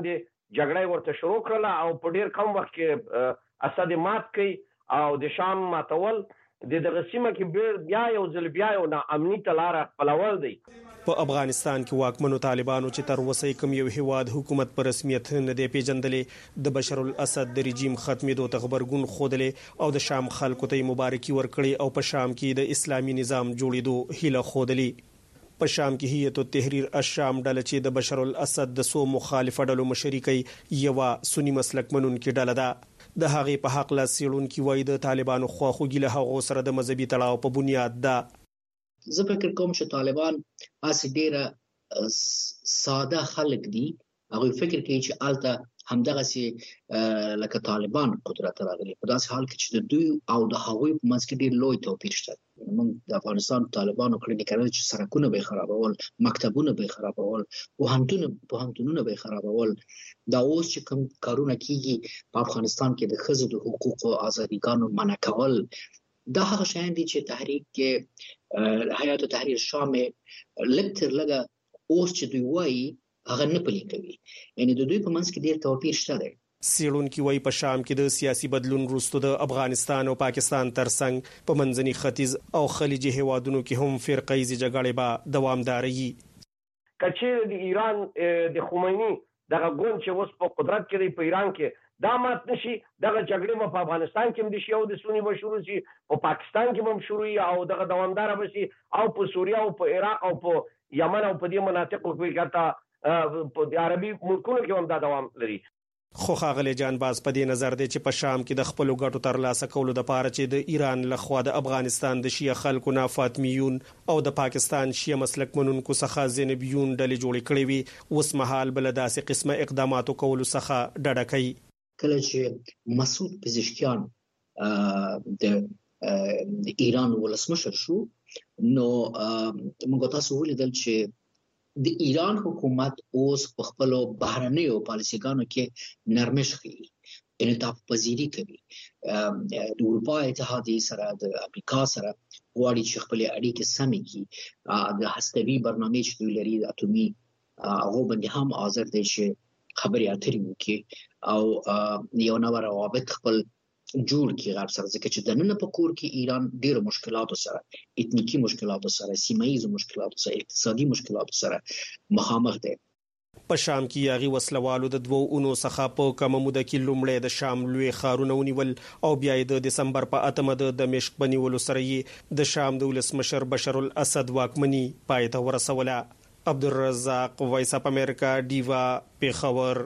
جګړه ورته شروع کړله او په ډیر کم وخت کې اسد مات کړي او د شام ماتول د دغه سیمه کې بیا یو ځل بیا یو ناامني تلاره خپلول دی. په افغانستان کې واکمنو طالبانو چې تر اوسه کوم یو هیواد حکومت پر رسمیت نه دی پیژندلې د بشر الاسد د رژیم ختمېدو ته خبرګون خوده او د شام خلکو ته مبارکي ورکړي او په شام کې د اسلامي نظام جوړېدو هیله خوده. په شام کې هیئت التحریر الشام ډله چې د بشر الاسد د سو مخالف ډلو مشري کوي یو سنی مسلک منونکي ډله ده. د هغې په حق لا سیړونکي وایي د طالبانو خواخوږي له هغو سره د مذهبي تړاو په بنیاد ده. زه فکر کوم چې طالبان اسی ډیره ساده خلک دي. هغه فکر کوي چې الته همدغه سي لکه طالبان قدرت راغلي په داسې حال کې چې د دوی او د هغوی په منځ کې ډیر لوی توپیر شته. موږ د افغانستان طالبانو کړنې کړل چې سرکونه به خرابول، مکتبونه به خرابول، پوهنتون پوهنتونونه به خرابول. دا اوس چې کوم کارونه کیږي په افغانستان کې د ښځو د حقوقو او ازادیګانو منع کول، دا هغه شیان دي چې تحریک کې حیات تحریر شام لکتر لګه اوس چې دوی وایي هغه نه پلي کوي. یعنی د دوی په منځ کې ډیر توپیر شته دی. سیړونکي وایي په شام کې د سیاسي بدلون وروسته د افغانستان او پاکستان ترڅنګ په منځني ختیځ او خلیجي هیوادونو کې هم فرقیزي جګړې به دوامدار وي. کچې د ایران د خمیني دغه ګوند چې اوس په قدرت کې دی په ایران کې دا مات نشي، دغه جګړې په افغانستان کې هم دي شي او د سنی مشروع شي، په پاکستان کې هم شروع او دغه دوامدار به او په سوریه او په عراق او په یمن او په دې مناطقو کې کته په عربي ملکونو کې هم دا دوام لري. خو ښاغلی جانباز په دې نظر دی چې په شام کې د خپلو ګټو ترلاسه کولو دپاره چې د ایران لخوا د افغانستان د شیعه خلکو نه فاطمیون او د پاکستان شیعه مسلک منونکو څخه زینبیون ډلې جوړې کړې وي، اوس مهال بل داسې قسمه اقداماتو کولو څخه ډډه کوي. کله چې مسعود پزشکیان د ایران ولسمشر شو نو موږ تاسو ولیدل چې د ایران حکومت اوس په خپل بهرنیو پالیسیګانو کې نرمش کوي، انعطاف پذیری کوي. د اروپا اتحادیې سره د امریکا سره غواړي چې خپل اړیکې سمې کړي. د هستوي برنامه چې دوی لري د اټومي هغه باندې هم حاضر دي چې خبرې اترې وکړي او یو نوو روابط خپل جوړ کړي غرب سره، ځکه چې د نن په کور کې ایران ډېر مشکلاتو سره، اتنیکی مشکلاتو سره، سیمایي مشکلاتو سره، اقتصادي مشکلاتو سره مخامخ دي. په شام کې یاغي وسلوالو د دوو اونو څخه په کومه موده کې لومړی د شام لوی ښارونه ونیول او بیا د دسمبر په اتمه د دمشق بنیولو سره یې د شام د ولسمشر بشر الاسد واکمني پای ته ورسوله. عبدالرزاق وایس اپ امریکا دیوا پیښور.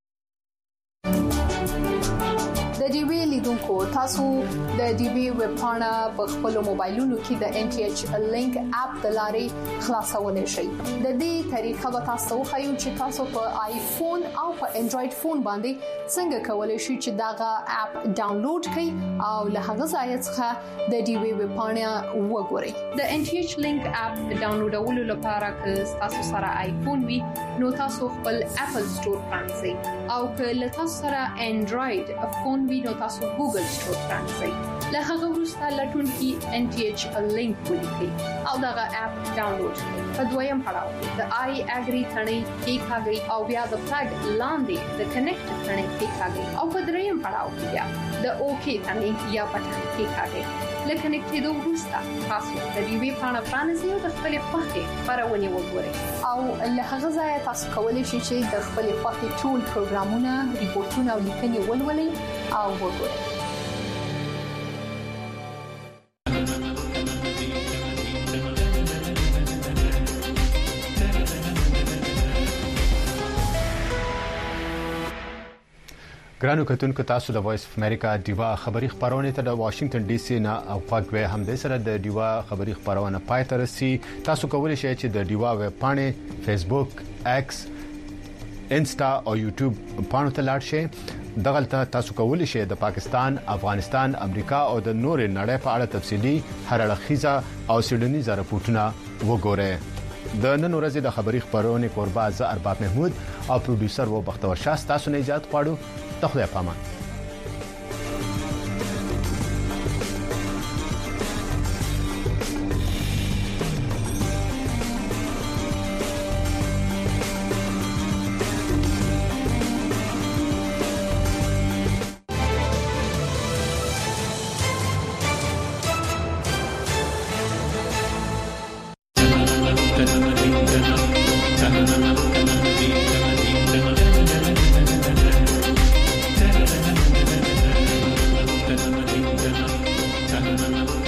د ډي وی لیدونکو تاسو د ډي وی ویب پاڼه په خپل موبایلونو کې د ان ټي ایچ لینک اپ د لارې خلاصولای شئ. د دې طریقه به تاسو خو چې تاسو په آیفون او په انډراید فون باندې څنګه کولای شئ چې داغه اپ ډاونلوډ کړئ او له هغه ځای څخه د ډي وی ویب پاڼه وګورئ. د ان ټي ایچ لینک اپ ډاونلوډولو لپاره که تاسو سره آیفون وي نو تاسو خپل اپل سٹور پرانځئ او که له تاسو سره انډراید فون وي نو تاسو ګوګل سٹور پرانځئ. له هغه وروسته لټونکي ان ټي ایچ لینک ولیکئ او دغه اپ ډاونلوډ کړئ. په دویم پړاو کې د آی اګری ثنې کې کاږي او بیا د فلګ لاندې د کنیکټ ثنې کې کاږي او په دریم پړاو کې بیا د اوکی ثنې یا بټن کې کاږي. لکه کنیکټېدو وروسته تاسو د ډي وی پاڼه پرانیزئ او د خپلې خوښې خپرونې وګورئ او له هغه ځایه تاسو کولی شئ چې د خپلې خوښې ټول پروګرامونه، ریپورتونه او لیکنې ولولئ او وګورئ. ګرانو کتونکو تاسو د وایس اف امریکا دیوا خبری خبرونه ته د واشنگټن ډي سي نه او پاکوي هم د سره د دیوا خبری خبرونه پای ته رسي. تاسو کولی شئ چې د دیوا ویب پاڼه فیسبوک، ایکس، انسټا او یوټیوب پاڼو ته لاړ شئ. دغلته تاسو کولی شئ د پاکستان، افغانستان، امریکا او د نور نړۍ په اړه تفصيلي هر اړخیزه او سیډنیزه راپورټونه وګورئ. د نن ورځې د خبری خبرونه قربا ز ارباب محمود او پروډوسر و بختور شاه تاسو نه اجازه غواړو. ته خدای پامان. ډیر